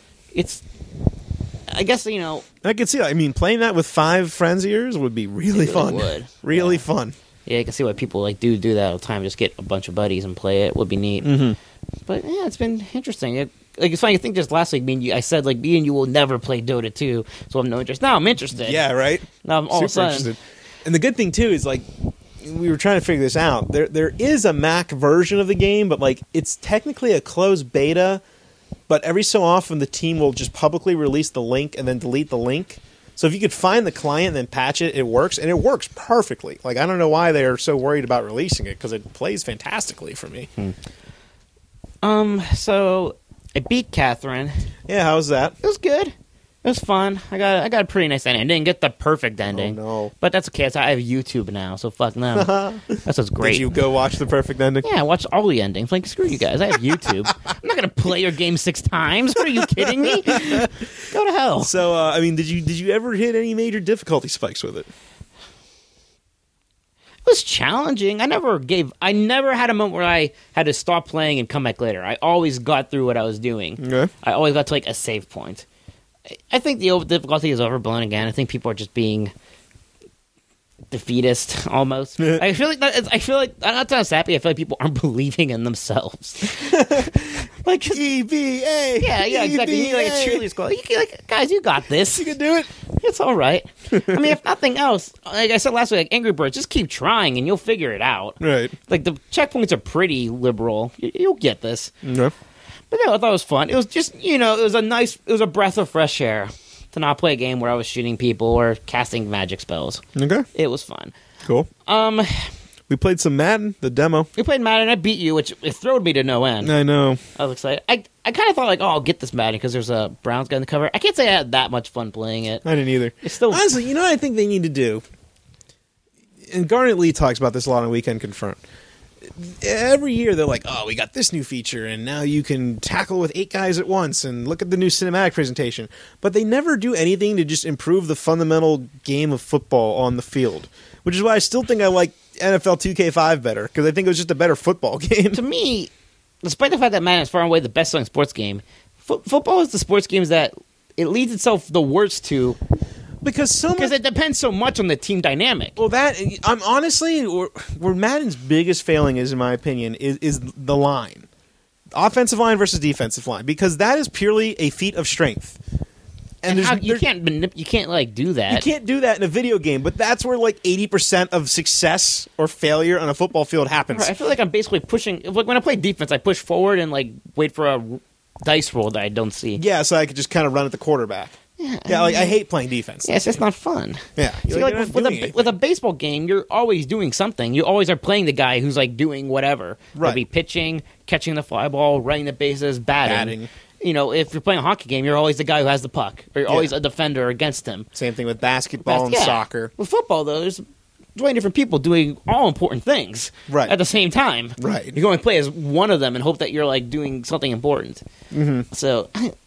I guess I can see that. I mean, playing that with 5 friends of yours would be really fun. would. Really fun. Yeah, I can see why people like do that all the time. Just get a bunch of buddies and play it. Would be neat. Mm-hmm. But yeah, it's been interesting. It's funny. I think just last week, I said like me and you will never play Dota 2, so I'm no interest. Now I'm interested. Yeah, right. Now I'm all of a sudden interested. And the good thing too is like we were trying to figure this out. There is a Mac version of the game, but like it's technically a closed beta. But every so often, the team will just publicly release the link and then delete the link. So if you could find the client and then patch it, it works, and it works perfectly. Like I don't know why they're so worried about releasing it because it plays fantastically for me. So I beat Catherine. Yeah, how was that? It was good. It was fun. I got a pretty nice ending. I didn't get the perfect ending. Oh no! But that's okay. I have YouTube now, so fuck them. That's what's great. Did you go watch the perfect ending? Yeah, I watched all the endings. Like, screw you guys. I have YouTube. I'm not gonna play your game 6 times. What are you kidding me? Go to hell. So, I mean, did you ever hit any major difficulty spikes with it? It was challenging. I never had a moment where I had to stop playing and come back later. I always got through what I was doing. Okay. I always got to like a save point. I think the difficulty is overblown again. I think people are just being defeatist almost. I feel like I'm not that happy. I feel like people aren't believing in themselves. Like EVA. Yeah, exactly. You need like a cheerleader squad. Guys, you got this. You can do it. It's all right. I mean, if nothing else, like I said last week, like Angry Birds, just keep trying and you'll figure it out. Right. Like the checkpoints are pretty liberal. You'll get this. Okay. But no, I thought it was fun. It was just, it was a breath of fresh air to not play a game where I was shooting people or casting magic spells. Okay. It was fun. Cool. We played some Madden, the demo. We played Madden. I beat you, which it throwed me to no end. I know. I was excited. I kind of thought like, I'll get this Madden because there's a Browns guy on the cover. I can't say I had that much fun playing it. I didn't either. It's still honestly, what I think they need to do, and Garnet Lee talks about this a lot on Weekend Confront. Every year they're like, oh, we got this new feature, and now you can tackle with 8 guys at once, and look at the new cinematic presentation. But they never do anything to just improve the fundamental game of football on the field, which is why I still think I like NFL 2K5 better, because I think it was just a better football game. To me, despite the fact that Madden is far and away the best-selling sports game, football is the sports games that it leads itself the worst to. Because it depends so much on the team dynamic. Well, I'm honestly where Madden's biggest failing is, in my opinion, is the line, offensive line versus defensive line, because that is purely a feat of strength. And you can't like do that. You can't do that in a video game, but that's where like 80% of success or failure on a football field happens. Right, I feel like I'm basically pushing. Like when I play defense, I push forward and like wait for a dice roll that I don't see. Yeah, so I could just kind of run at the quarterback. Yeah, I hate playing defense. Yeah, it's just not fun. Yeah. See, like with a baseball game, you're always doing something. You always are playing the guy who's like doing whatever. Right. It'll be pitching, catching the fly ball, running the bases, batting. If you're playing a hockey game, you're always the guy who has the puck. Or you're always a defender against him. Same thing with basketball and soccer. With football, though, there's 20 different people doing all important things at the same time. Right. You can only play as one of them and hope that you're like doing something important. Mm-hmm. So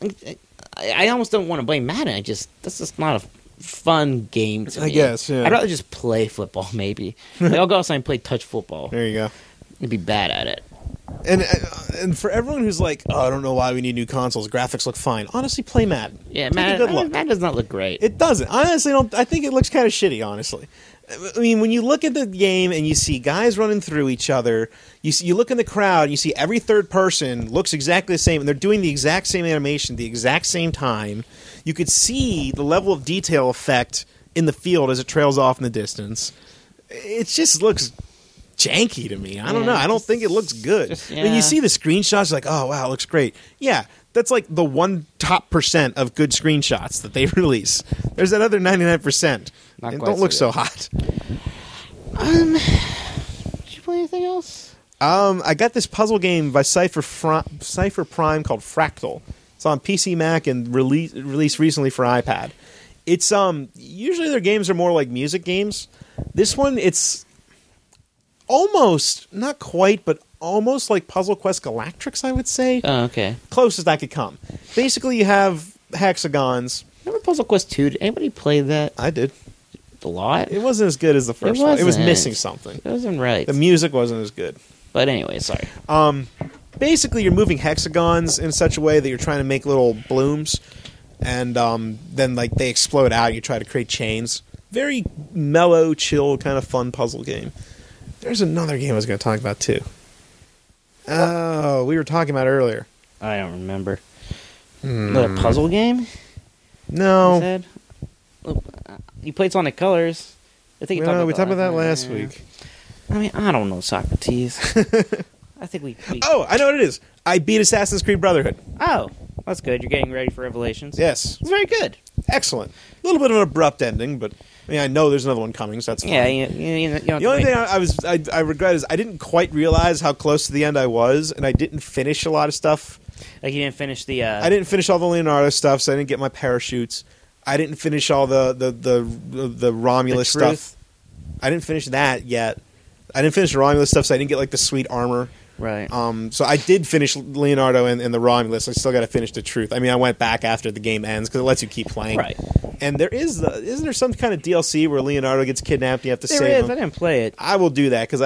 I almost don't want to blame Madden. That's just not a fun game to me. I guess, yeah. I'd rather just play football, maybe. Like, I'll go outside and play touch football. There you go. And be bad at it. And for everyone who's like, oh, I don't know why we need new consoles. Graphics look fine. Honestly, play Madden. Yeah, Madden does not look great. It doesn't. I honestly don't. I think it looks kind of shitty, honestly. I mean, when you look at the game and you see guys running through each other, you look in the crowd, and you see every third person looks exactly the same, and they're doing the exact same animation, the exact same time. You could see the level of detail effect in the field as it trails off in the distance. It just looks janky to me. I don't know. I don't think it looks good. When you see the screenshots, like, oh, wow, it looks great. Yeah, that's like the 1% of good screenshots that they release. There's that other 99%. It don't look so hot. Did you play anything else? I got this puzzle game by Cypher Prime called Fractal. It's on PC, Mac, and released recently for iPad. It's usually their games are more like music games. This one, it's almost, not quite, but almost like Puzzle Quest Galactrix, I would say. Oh, okay. Closest I could come. Basically, you have hexagons. Remember Puzzle Quest 2? Did anybody play that? I did. A lot? It wasn't as good as the first one. It was missing something. It wasn't right. The music wasn't as good. But anyway, sorry. Basically, you're moving hexagons in such a way that you're trying to make little blooms, and then like they explode out, and you try to create chains. Very mellow, chill, kind of fun puzzle game. There's another game I was going to talk about, too. Oh, we were talking about earlier. I don't remember. A puzzle game? No. You said? You played Sonic Colors. I think we talked about that last week. I mean, I don't know, Socrates. I think we... Oh, I know what it is. I beat Assassin's Creed Brotherhood. Oh, that's good. You're getting ready for Revelations. Yes. It's very good. Excellent. A little bit of an abrupt ending, but I mean, I know there's another one coming, so that's fine. Yeah, you know, the only thing I regret is I didn't quite realize how close to the end I was, and I didn't finish a lot of stuff. Like you didn't finish the... I didn't finish all the Leonardo stuff, so I didn't get my parachutes. I didn't finish all the Romulus stuff. I didn't finish that yet. I didn't finish the Romulus stuff, so I didn't get like the sweet armor. Right. So I did finish Leonardo and the Romulus. I still got to finish the Truth. I mean, I went back after the game ends because it lets you keep playing. Right. And isn't there some kind of DLC where Leonardo gets kidnapped and you have to save him? There is. I didn't play it. I will do that because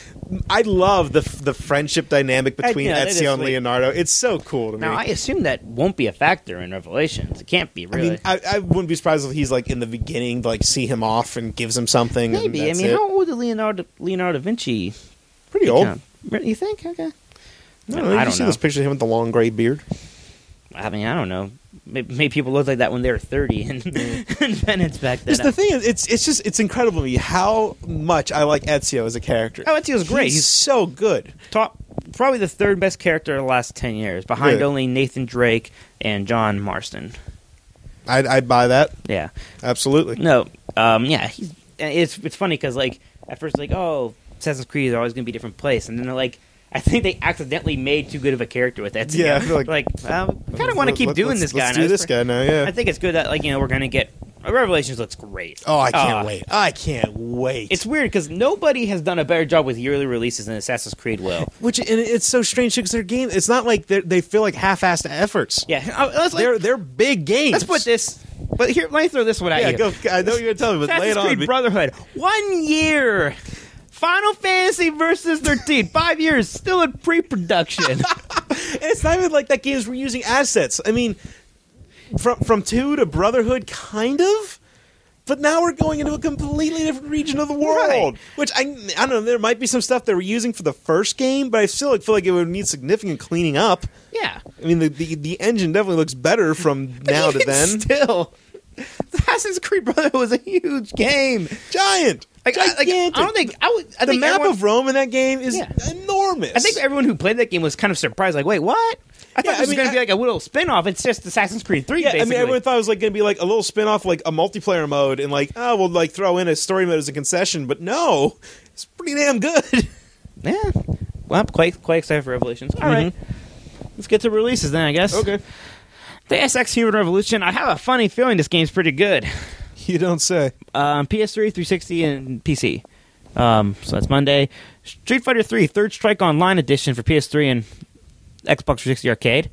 I love the friendship dynamic between Ezio and Leonardo. It's so cool to me. Now, I assume that won't be a factor in Revelations. It can't be, really. I mean, I wouldn't be surprised if he's like in the beginning to like see him off and gives him something. Maybe. And I mean, how old is Leonardo da Vinci? Pretty old. You think? Okay. No, I don't see those pictures of him with the long gray beard. I mean, I don't know. Maybe people looked like that when they were 30 in Venice back then. The thing is, it's incredible to me how much I like Ezio as a character. Oh, Ezio's great. He's so good. Probably the third best character in the last 10 years, behind only Nathan Drake and John Marston. I'd buy that. Yeah, absolutely. No, yeah, it's funny because like at first like Assassin's Creed is always going to be a different place, and then they're like. I think they accidentally made too good of a character with that. Yeah, I feel like I kind of want to keep doing this guy. Let's do this guy now. Yeah, I think it's good that we're going to get Revelations looks great. Oh, I can't wait! I can't wait. It's weird because nobody has done a better job with yearly releases than Assassin's Creed will. And it's so strange because their game. It's not like they feel like half-assed efforts. Yeah, they're big games. Let's put this. But here, let me throw this one at you. Go. I know you're going to tell me, but lay it on me. Assassin's Creed Brotherhood. 1 year. Final Fantasy Versus 13. 5 years, still in pre-production. It's not even like that game's reusing assets. I mean, from 2 to Brotherhood, kind of. But now we're going into a completely different region of the world. Right. Which, I don't know, there might be some stuff they were using for the first game, but I still feel like it would need significant cleaning up. Yeah. I mean, the engine definitely looks better from now to then. Still, Assassin's Creed Brotherhood was a huge game. Giant. Gigantic. I don't think I think the map of Rome in that game is enormous. I think everyone who played that game was kind of surprised. Like, wait, what? I thought this was going to be like a little spin-off. It's just Assassin's Creed 3, basically. I mean, everyone thought it was like going to be like a little spin-off, like a multiplayer mode, and like, we'll like throw in a story mode as a concession. But no, it's pretty damn good. Yeah. Well, I'm quite excited for Revelations. All right. Let's get to releases then, I guess. Okay. The SX Human Revolution. I have a funny feeling this game's pretty good. You don't say. PS3, 360, and PC. So that's Monday. Street Fighter 3 Third Strike Online Edition for PS3 and Xbox 360 Arcade.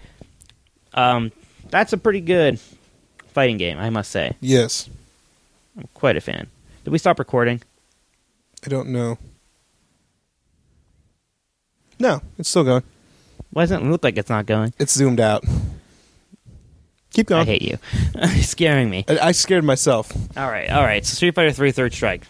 That's a pretty good fighting game, I must say. Yes. I'm quite a fan. Did we stop recording? I don't know. No, it's still going. Why doesn't it look like it's not going? It's zoomed out. Keep going. I hate you. You're scaring me. I scared myself. All right. So Street Fighter 3 Third Strike.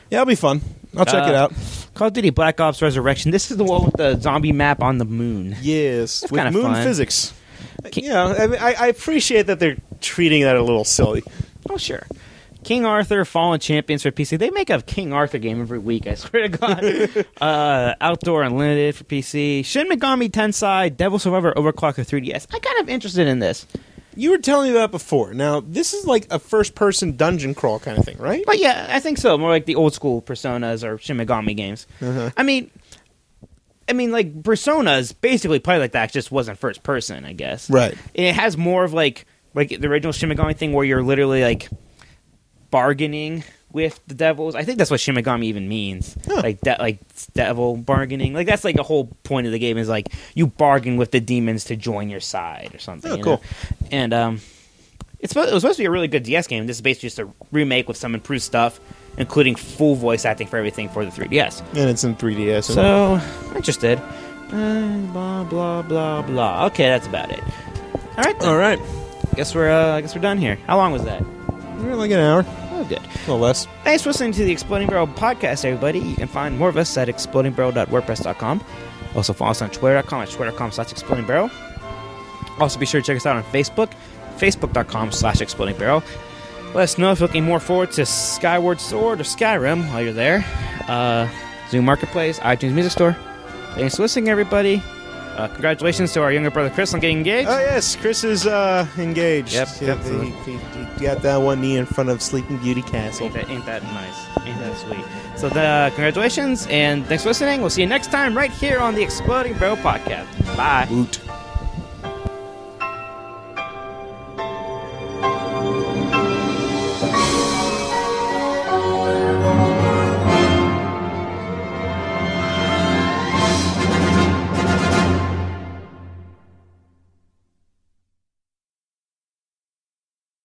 Yeah, it'll be fun. I'll check it out. Call of Duty Black Ops Resurrection. This is the one with the zombie map on the moon. Yes, That's with kinda moon fun. physics. I appreciate that they're treating that a little silly. Oh, sure. King Arthur Fallen Champions for PC. They make a King Arthur game every week, I swear to God. Outdoor Unlimited for PC. Shin Megami Tensei, Devil Survivor Overclock for 3DS. I'm kind of interested in this. You were telling me that before. Now, this is like a first-person dungeon crawl kind of thing, right? But yeah, I think so. More like the old school Personas or Shin Megami games. Uh-huh. I mean, like Personas basically played like that, just wasn't first person, I guess. Right. And it has more of like the original Shin Megami thing where you're literally like bargaining with the devils. I think that's what Shin Megami even means. Huh. Like devil bargaining. Like that's like the whole point of the game is like you bargain with the demons to join your side or something. Oh, you cool. know? And it was supposed to be a really good DS game. This is basically just a remake with some improved stuff, including full voice acting for everything for the 3DS. And it's in 3DS. So, I'm interested. Blah blah blah blah. Okay, that's about it. All right. Then. All right. Guess we're done here. How long was that? We're like an hour. Oh, good. A little less. Thanks for listening to the Exploding Barrel podcast, everybody. You can find more of us at explodingbarrel.wordpress.com. Also follow us on twitter.com at twitter.com/explodingbarrel. Also be sure to check us out on Facebook, facebook.com/explodingbarrel. Let us know if you're looking more forward to Skyward Sword or Skyrim while you're there. Zoom Marketplace, iTunes Music Store. Thanks for listening, everybody. Congratulations to our younger brother Chris on getting engaged. Oh, yes. Chris is engaged. Yep. He got that one knee in front of Sleeping Beauty Castle. Ain't that nice? Ain't that sweet? So, congratulations, and thanks for listening. We'll see you next time right here on the Exploding Barrel Podcast. Bye. Woot.